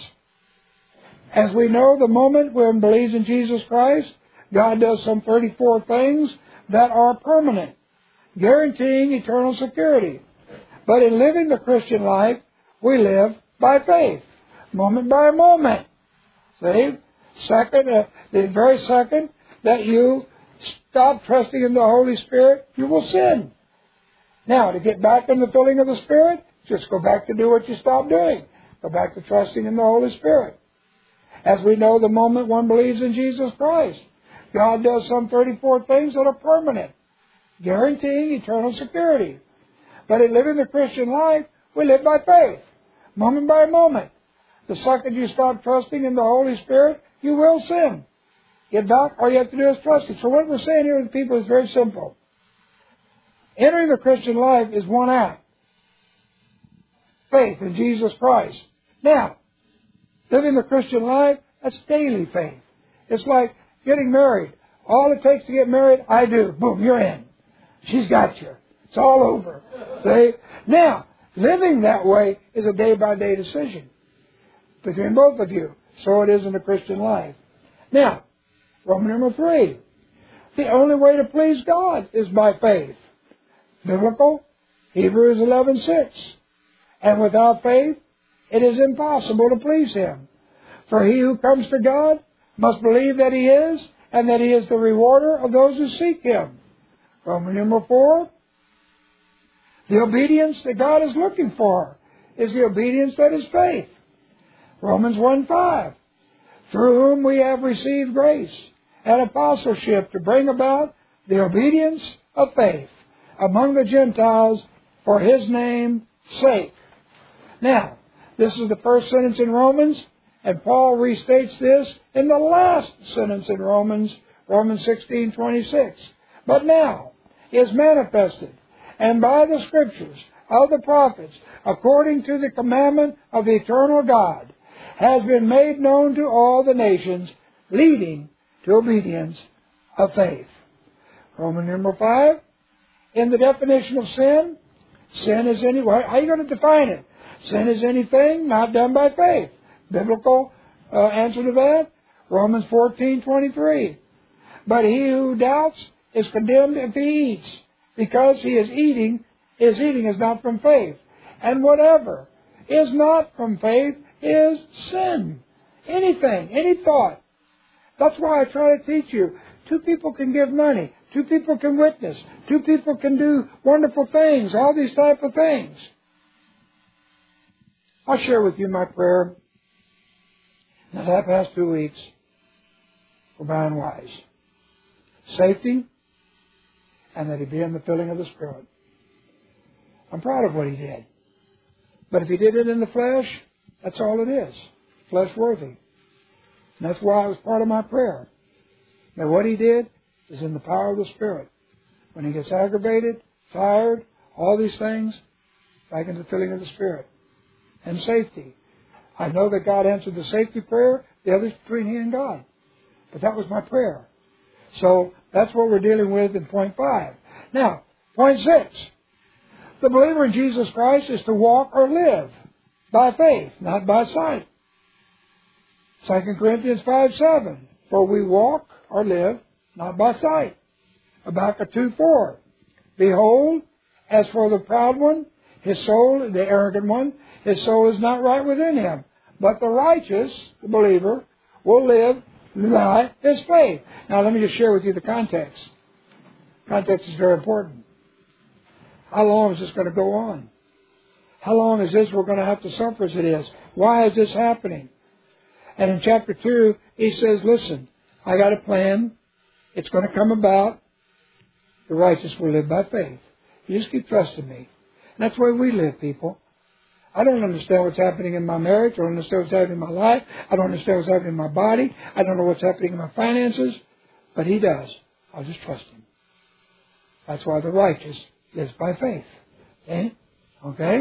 As we know, the moment one believes in Jesus Christ, God does some thirty-four things that are permanent, guaranteeing eternal security. But in living the Christian life, we live by faith, moment by moment. See? Second, uh, the very second that you stop trusting in the Holy Spirit, you will sin. Now, to get back in the filling of the Spirit, just go back to do what you stopped doing. Go back to trusting in the Holy Spirit. As we know, the moment one believes in Jesus Christ, God does some thirty-four things that are permanent, guaranteeing eternal security. But in living the Christian life, we live by faith, moment by moment. The second you stop trusting in the Holy Spirit, you will sin. Get back, all you have to do is trust it. So what we're saying here to people is very simple. Entering the Christian life is one act. Faith in Jesus Christ. Now, living the Christian life, that's daily faith. It's like getting married. All it takes to get married, I do. Boom, you're in. She's got you. It's all over. See? Now, living that way is a day-by-day decision between both of you. So it is in the Christian life. Now, Roman number three. The only way to please God is by faith. Biblical, Hebrews eleven six. And without faith, it is impossible to please Him. For he who comes to God must believe that He is, and that He is the rewarder of those who seek Him. Roman number four. The obedience that God is looking for is the obedience that is faith. Romans one five. through whom we have received grace and apostleship to bring about the obedience of faith among the Gentiles for His name's sake. Now, this is the first sentence in Romans, and Paul restates this in the last sentence in Romans, Romans sixteen twenty-six. But now is manifested, and by the Scriptures of the prophets, according to the commandment of the eternal God, has been made known to all the nations, leading to obedience of faith. Roman number five, in the definition of sin, sin is any, how are you going to define it? Sin is anything not done by faith. Biblical uh, answer to that, Romans fourteen twenty-three. But he who doubts is condemned if he eats, because he is eating, his eating is not from faith. And whatever is not from faith is sin. Anything, any thought. That's why I try to teach you. Two people can give money. Two people can witness. Two people can do wonderful things. All these type of things. I'll share with you my prayer in the past two weeks for Brian Wise. Safety, and that he be in the filling of the Spirit. I'm proud of what he did. But if he did it in the flesh, that's all it is. Flesh worthy. And that's why it was part of my prayer. Now what he did is in the power of the Spirit. When he gets aggravated, tired, all these things, back into the filling of the Spirit. And safety. I know that God answered the safety prayer. The other's between he and God. But that was my prayer. So that's what we're dealing with in point five. Now, point six. The believer in Jesus Christ is to walk or live by faith, not by sight. Second Corinthians five seven. For we walk or live not by sight. Habakkuk two four. Behold, as for the proud one, his soul, the arrogant one, his soul is not right within him. But the righteous, the believer, will live by his faith. Now let me just share with you the context. Context is very important. How long is this going to go on? How long is this we're going to have to suffer as it is? Why is this happening? And in chapter two, he says, listen, I got a plan. It's going to come about. The righteous will live by faith. You just keep trusting me. And that's the way we live, people. I don't understand what's happening in my marriage. I don't understand what's happening in my life. I don't understand what's happening in my body. I don't know what's happening in my finances. But He does. I'll just trust Him. That's why the righteous lives by faith. Okay? Okay?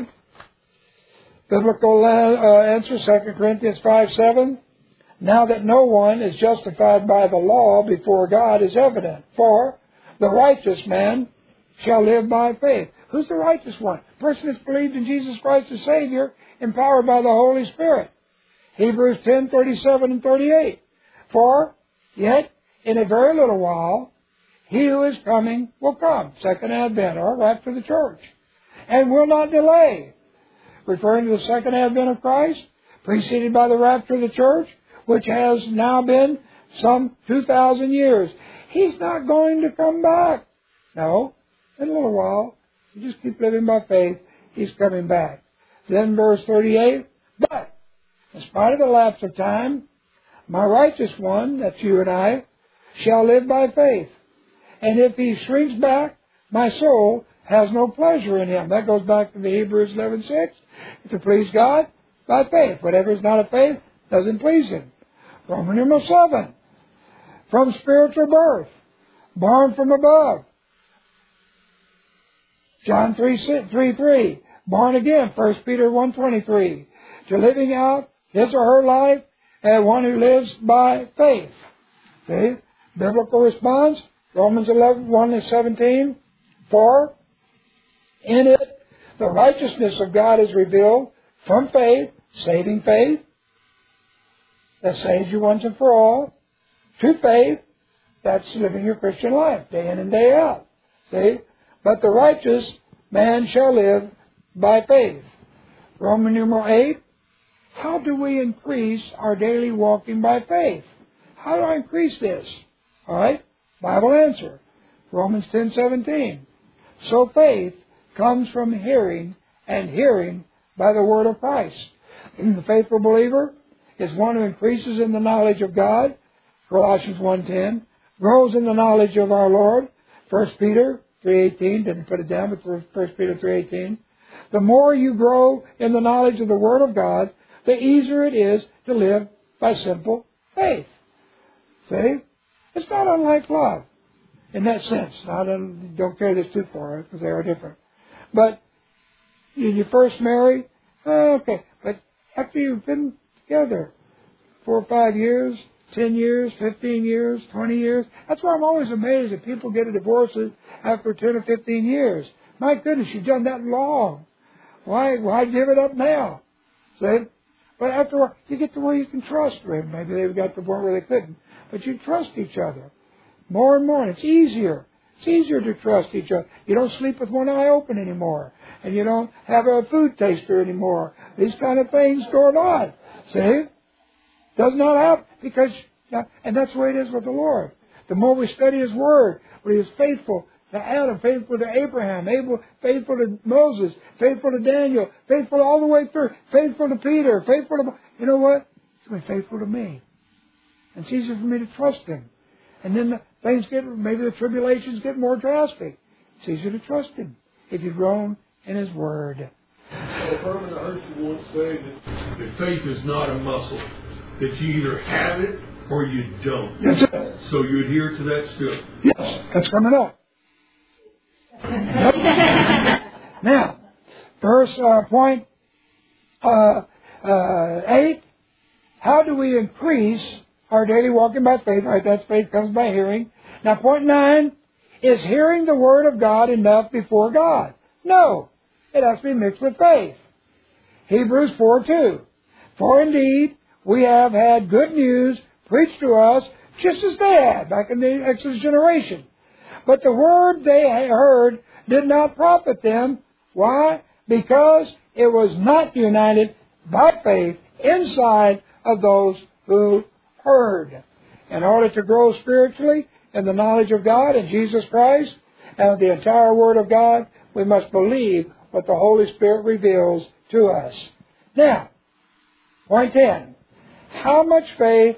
Biblical uh, answer, Second Corinthians five seven. Now that no one is justified by the law before God is evident. For the righteous man shall live by faith. Who's the righteous one? The person that's believed in Jesus Christ as Savior, empowered by the Holy Spirit. Hebrews ten thirty-seven and thirty-eight. For yet in a very little while, He who is coming will come. Second advent, or rapture of the church. And will not delay. Referring to the second advent of Christ, preceded by the rapture of the church, which has now been some two thousand years. He's not going to come back. No, in a little while. You just keep living by faith. He's coming back. Then verse thirty-eight. But, in spite of the lapse of time, my righteous one, that's you and I, shall live by faith. And if he shrinks back, my soul has no pleasure in him. That goes back to the Hebrews eleven six. To please God, by faith. Whatever is not of faith doesn't please Him. Roman numeral seven. From spiritual birth, born from above. John three three, born again, First Peter one twenty-three, to living out his or her life as one who lives by faith. See? Biblical response, Romans eleven one and seventeen, for in it the righteousness of God is revealed from faith, saving faith, that saves you once and for all, to faith, that's living your Christian life, day in and day out. See? But the righteous man shall live by faith. Roman numeral eight. How do we increase our daily walking by faith? How do I increase this? All right? Bible answer. Romans ten seventeen. So faith comes from hearing, and hearing by the word of Christ. The faithful believer is one who increases in the knowledge of God, Colossians one ten, grows in the knowledge of our Lord, First Peter three eighteen, didn't put it down, but First Peter three eighteen. The more you grow in the knowledge of the Word of God, the easier it is to live by simple faith. See? It's not unlike love in that sense. I don't, don't carry this too far because they are different. But when you first marry, oh, okay. But after you've been together four or five years, ten years, fifteen years, twenty years, that's why I'm always amazed that people get a divorce after ten or fifteen years. My goodness, you've done that long. Why, why give it up now? See? But after a while, you get to where you can trust them. Maybe they've got to the point where they couldn't. But you trust each other more and more. And it's easier. It's easier to trust each other. You don't sleep with one eye open anymore. And you don't have a food taster anymore. These kind of things going on. See? Does not happen. Because, and that's the way it is with the Lord. The more we study His Word, where He is faithful to Adam, faithful to Abraham, able, faithful to Moses, faithful to Daniel, faithful all the way through, faithful to Peter, faithful to... You know what? He's going to be faithful to me. And it's easier for me to trust Him. And then the things get, maybe the tribulations get more drastic. It's easier to trust Him if you've grown in His Word. Well, Herman, I heard you once say that, that faith is not a muscle. That you either have it or you don't. That's it. So you adhere to that still. Yes, that's coming up. Now, verse uh, point uh, uh, eight. How do we increase our daily walking by faith? Right, that's faith comes by hearing. Now, point nine, is hearing the Word of God enough before God? No, it has to be mixed with faith. Hebrews four two. For indeed, we have had good news preached to us, just as they had back in the Exodus generation. But the word they heard did not profit them. Why? Because it was not united by faith inside of those who heard. In order to grow spiritually in the knowledge of God and Jesus Christ and the entire Word of God, we must believe what the Holy Spirit reveals to us. Now, point ten. How much faith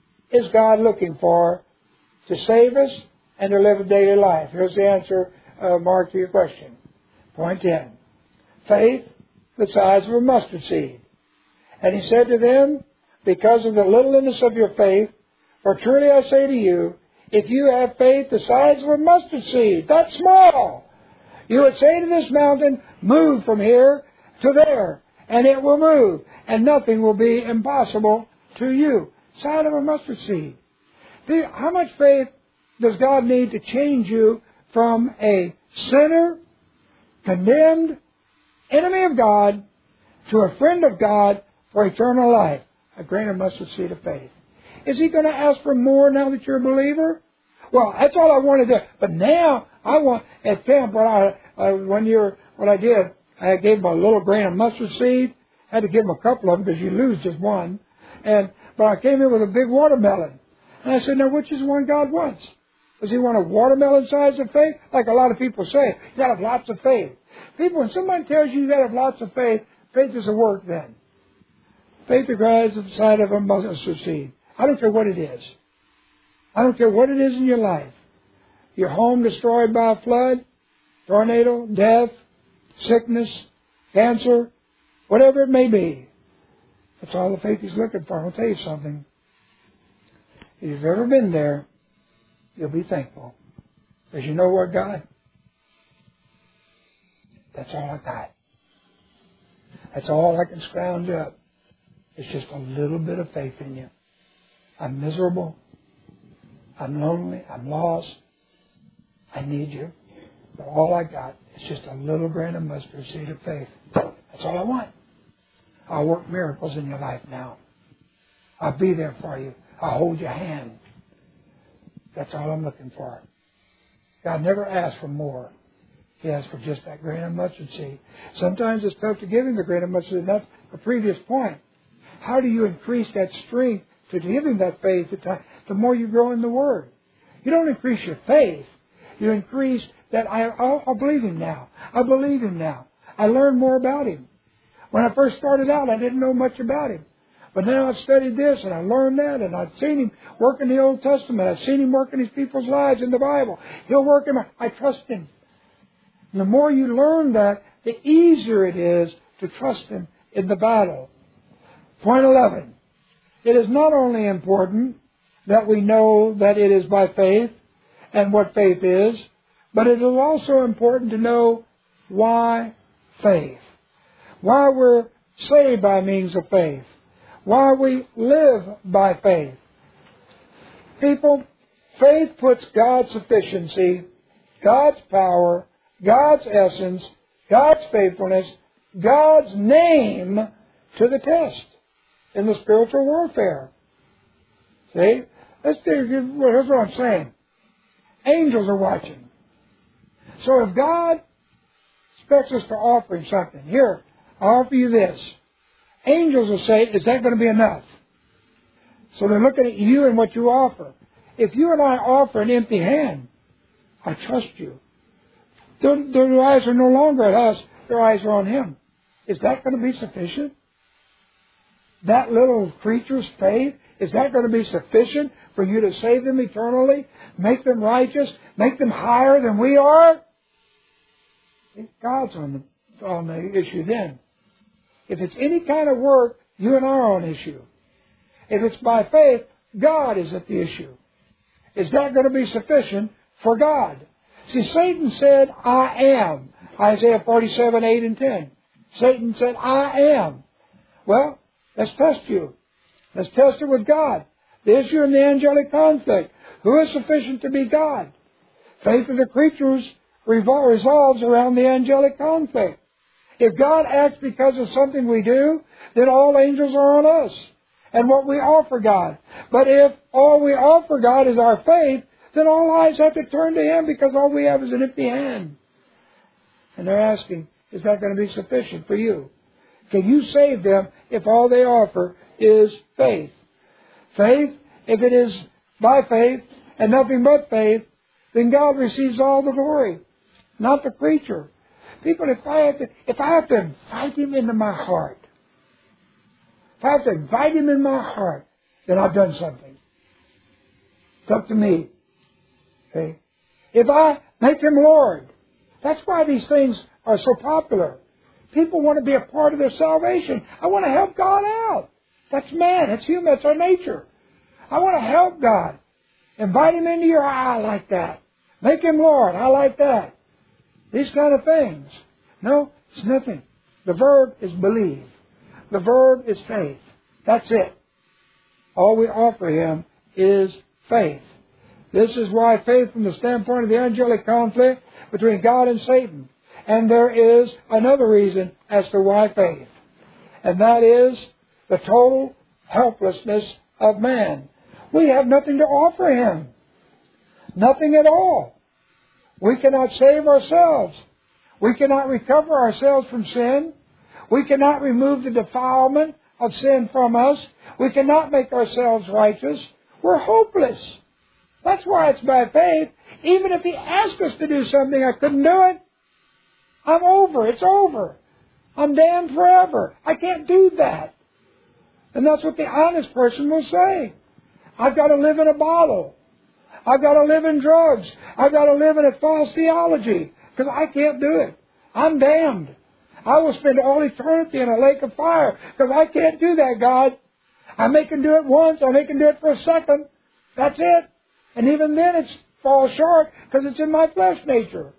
is God looking for to save us and to live a daily life? Here's the answer, uh, Mark, to your question. Point ten. Faith the size of a mustard seed. And He said to them, because of the littleness of your faith, for truly I say to you, if you have faith the size of a mustard seed, that's small, you would say to this mountain, move from here to there, and it will move, and nothing will be impossible to you. Size of a mustard seed. How much faith does God need to change you from a sinner, condemned, enemy of God, to a friend of God for eternal life? A grain of mustard seed of faith. Is He going to ask for more now that you're a believer? Well, that's all I wanted to do. But now, I want, at camp, when I, uh, one year, what I did, I gave them a little grain of mustard seed. I had to give them a couple of them because you lose just one. And But I came in with a big watermelon. And I said, now, which is the one God wants? Does He want a watermelon size of faith? Like a lot of people say, you got to have lots of faith. People, when someone tells you you got to have lots of faith, faith is a work then. Faith the size of the side of a mustard seed. I don't care what it is. I don't care what it is in your life. Your home destroyed by a flood, tornado, death, sickness, cancer, whatever it may be. That's all the faith He's looking for. I'll tell you something. If you've ever been there, you'll be thankful. Because you know what, God? That's all I got. That's all I can scrounge up. It's just a little bit of faith in you. I'm miserable. I'm lonely. I'm lost. I need you. But all I got is just a little grain of mustard seed of faith. That's all I want. I'll work miracles in your life now. I'll be there for you. I'll hold your hand. That's all I'm looking for. God never asks for more. He asks for just that grain of mustard seed. Sometimes it's tough to give Him the grain of mustard seed. That's a previous point. How do you increase that strength to give Him that faith? The more you grow in the Word. You don't increase your faith. You increase that I, I'll, I'll believe Him now. I believe Him now. I learn more about Him. When I first started out, I didn't know much about Him. But now I've studied this and I learned that and I've seen Him work in the Old Testament. I've seen Him work in His people's lives in the Bible. He'll work in my... I trust Him. And the more you learn that, the easier it is to trust Him in the battle. Point eleven. It is not only important that we know that it is by faith and what faith is, but it is also important to know why faith. Why we're saved by means of faith. Why we live by faith. People, faith puts God's sufficiency, God's power, God's essence, God's faithfulness, God's name to the test in the spiritual warfare. See? Let's do, here's what I'm saying. Angels are watching. So if God expects us to offer Him something, here, I'll offer you this. Angels will say, is that going to be enough? So they're looking at you and what you offer. If you and I offer an empty hand, I trust you. Their, their eyes are no longer at us. Their eyes are on Him. Is that going to be sufficient? That little creature's faith, is that going to be sufficient for you to save them eternally? Make them righteous? Make them higher than we are? God's on the, on the issue then. If it's any kind of work, you and I are on issue. If it's by faith, God is at the issue. Is that going to be sufficient for God? See, Satan said, I am. Isaiah forty-seven, eight and ten. Satan said, I am. Well, let's test you. Let's test it with God. The issue in the angelic conflict. Who is sufficient to be God? Faith of the creatures revol- resolves around the angelic conflict. If God acts because of something we do, then all angels are on us and what we offer God. But if all we offer God is our faith, then all eyes have to turn to Him because all we have is an empty hand. And they're asking, is that going to be sufficient for you? Can you save them if all they offer is faith? Faith, if it is by faith and nothing but faith, then God receives all the glory, not the creature. People, if I have to, if I have to invite Him into my heart, if I have to invite Him in my heart, then I've done something. It's up to me. Okay? If I make Him Lord, that's why these things are so popular. People want to be a part of their salvation. I want to help God out. That's man. That's human. That's our nature. I want to help God. Invite Him into your eye. I like that. Make Him Lord. I like that. These kind of things. No, it's nothing. The verb is believe. The verb is faith. That's it. All we offer Him is faith. This is why faith from the standpoint of the angelic conflict between God and Satan. And there is another reason as to why faith. And that is the total helplessness of man. We have nothing to offer Him. Nothing at all. We cannot save ourselves. We cannot recover ourselves from sin. We cannot remove the defilement of sin from us. We cannot make ourselves righteous. We're hopeless. That's why it's by faith. Even if He asked us to do something, I couldn't do it. I'm over. It's over. I'm damned forever. I can't do that. And that's what the honest person will say. I've got to live in a bottle. I've got to live in drugs. I've got to live in a false theology because I can't do it. I'm damned. I will spend all eternity in a lake of fire because I can't do that, God. I may can do it once. I may can do it for a second. That's it. And even then it falls short because it's in my flesh nature.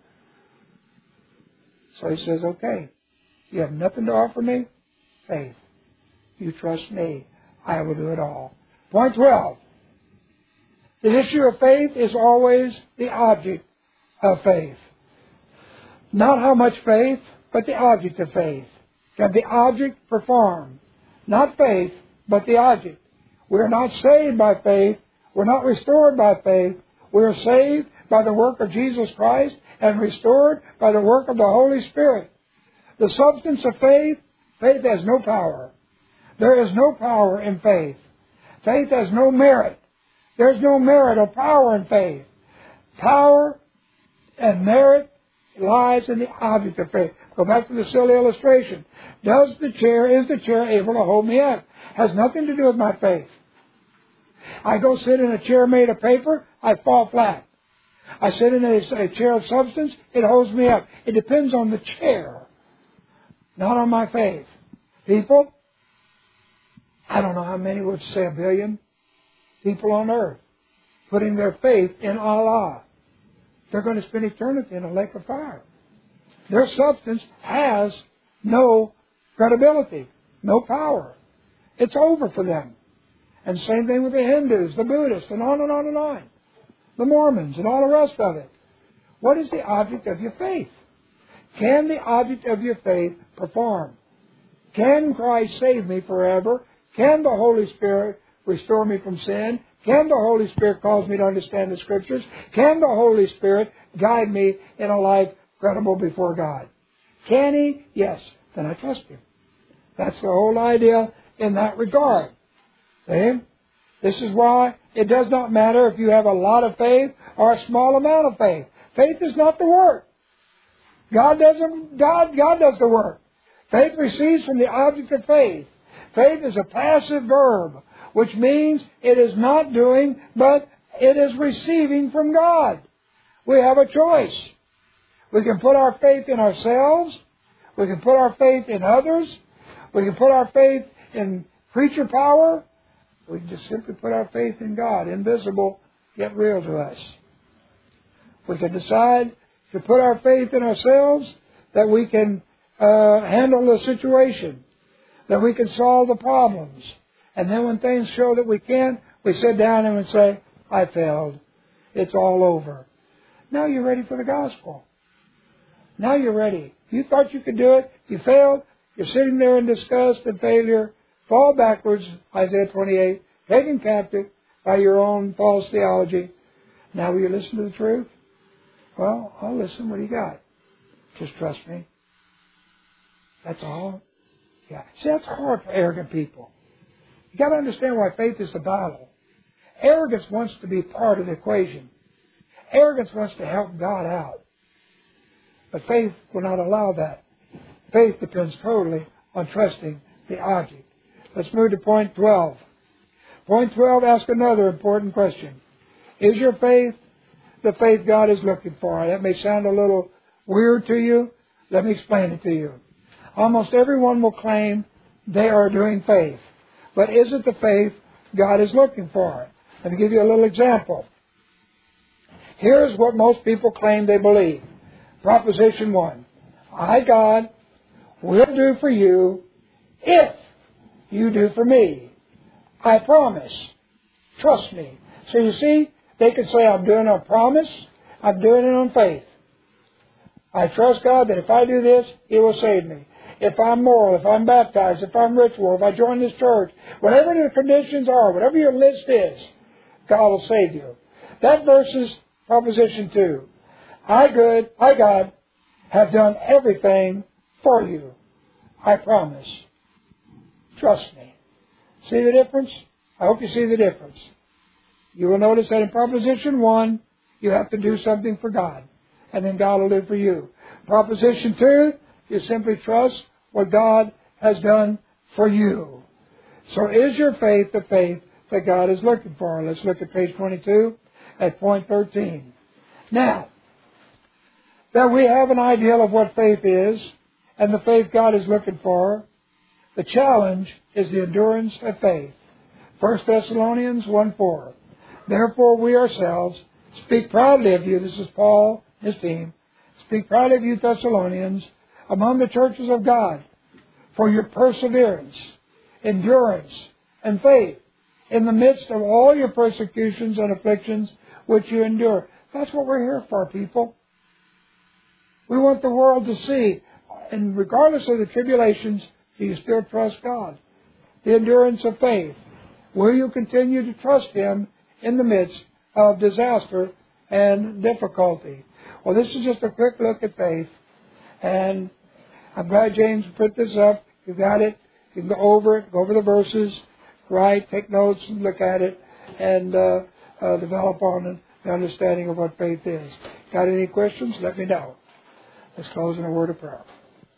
So He says, okay, you have nothing to offer me? Faith. You trust me. I will do it all. Point twelve. The issue of faith is always the object of faith. Not how much faith, but the object of faith. Can the object perform? Not faith, but the object. We are not saved by faith. We're not restored by faith. We are saved by the work of Jesus Christ and restored by the work of the Holy Spirit. The substance of faith, faith has no power. There is no power in faith. Faith has no merit. There's no merit or power in faith. Power and merit lies in the object of faith. Go back to the silly illustration. Does the chair, is the chair able to hold me up? Has nothing to do with my faith. I go sit in a chair made of paper, I fall flat. I sit in a, a chair of substance, it holds me up. It depends on the chair, not on my faith. People, I don't know how many, would say a billion people on earth, putting their faith in Allah. They're going to spend eternity in a lake of fire. Their substance has no credibility, no power. It's over for them. And same thing with the Hindus, the Buddhists, and on and on and on. The Mormons and all the rest of it. What is the object of your faith? Can the object of your faith perform? Can Christ save me forever? Can the Holy Spirit restore me from sin? Can the Holy Spirit cause me to understand the Scriptures? Can the Holy Spirit guide me in a life credible before God? Can He? Yes. Then I trust Him. That's the whole idea in that regard. See? This is why it does not matter if you have a lot of faith or a small amount of faith. Faith is not the work. God doesn't. God, God does the work. Faith receives from the object of faith. Faith is a passive verb, which means it is not doing, but it is receiving from God. We have a choice. We can put our faith in ourselves. We can put our faith in others. We can put our faith in preacher power. We can just simply put our faith in God, invisible, yet real to us. We can decide to put our faith in ourselves, that we can uh, handle the situation, that we can solve the problems. And then when things show that we can't, we sit down and we say, I failed. It's all over. Now you're ready for the gospel. Now you're ready. You thought you could do it. You failed. You're sitting there in disgust and failure. Fall backwards, Isaiah twenty-eight, taken captive by your own false theology. Now will you listen to the truth? Well, I'll listen. What do you got? Just trust me. That's all. Yeah. See, that's hard for arrogant people. You got to understand why faith is the battle. Arrogance wants to be part of the equation. Arrogance wants to help God out. But faith will not allow that. Faith depends totally on trusting the object. Let's move to point twelve. Point twelve asks another important question. Is your faith the faith God is looking for? That may sound a little weird to you. Let me explain it to you. Almost everyone will claim they are doing faith. But is it the faith God is looking for? Let me give you a little example. Here's what most people claim they believe. Proposition one. I, God, will do for you if you do for me. I promise. Trust me. So you see, they can say, I'm doing it on promise. I'm doing it on faith. I trust God that if I do this, He will save me. If I'm moral, if I'm baptized, if I'm ritual, if I join this church, whatever the conditions are, whatever your list is, God will save you. That verse is proposition two. I, good, I, God, have done everything for you. I promise. Trust me. See the difference? I hope you see the difference. You will notice that in proposition one, you have to do something for God. And then God will do for you. Proposition two, you simply trust what God has done for you. So is your faith the faith that God is looking for? Let's look at page twenty-two at point thirteen. Now, that we have an ideal of what faith is and the faith God is looking for, the challenge is the endurance of faith. First Thessalonians one four. Therefore we ourselves speak proudly of you. This is Paul and his team. Speak proudly of you, Thessalonians, among the churches of God, for your perseverance, endurance, and faith in the midst of all your persecutions and afflictions which you endure. That's what we're here for, people. We want the world to see, and regardless of the tribulations, do you still trust God? The endurance of faith. Will you continue to trust Him in the midst of disaster and difficulty? Well, this is just a quick look at faith. And I'm glad James put this up. You got it. You can go over it, go over the verses, write, take notes, and look at it, and uh, uh, develop on the understanding of what faith is. Got any questions? Let me know. Let's close in a word of prayer.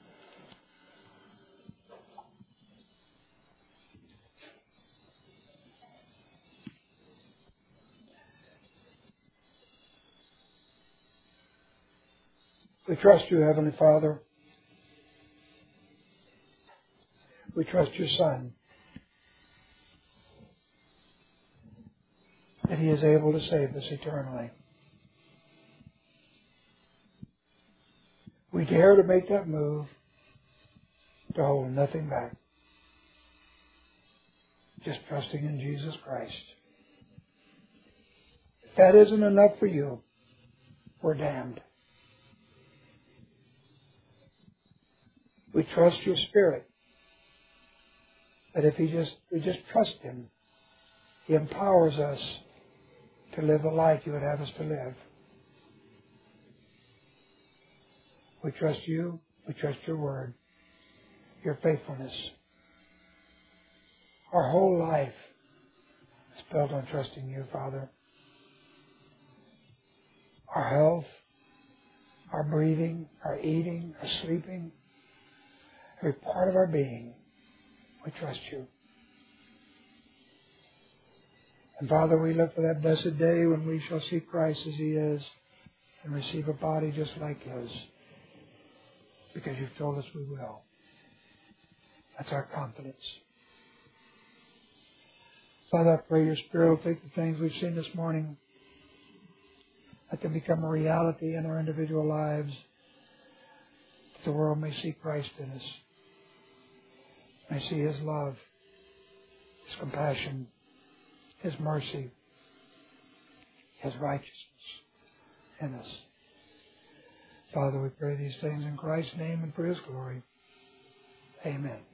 We trust you, Heavenly Father. We trust your Son, that He is able to save us eternally. We dare to make that move, to hold nothing back, just trusting in Jesus Christ. If that isn't enough for you, we're damned. We trust your Spirit, that if He just we just trust Him, He empowers us to live the life you would have us to live. We trust you. We trust your word, your faithfulness. Our whole life is built on trusting you, Father. Our health, our breathing, our eating, our sleeping, every part of our being, we trust you. And Father, we look for that blessed day when we shall see Christ as He is and receive a body just like His, because you've told us we will. That's our confidence. Father, I pray your Spirit will take the things we've seen this morning, let them become a reality in our individual lives, that the world may see Christ in us, may see His love, His compassion, His mercy, His righteousness in us. Father, we pray these things in Christ's name and for His glory. Amen.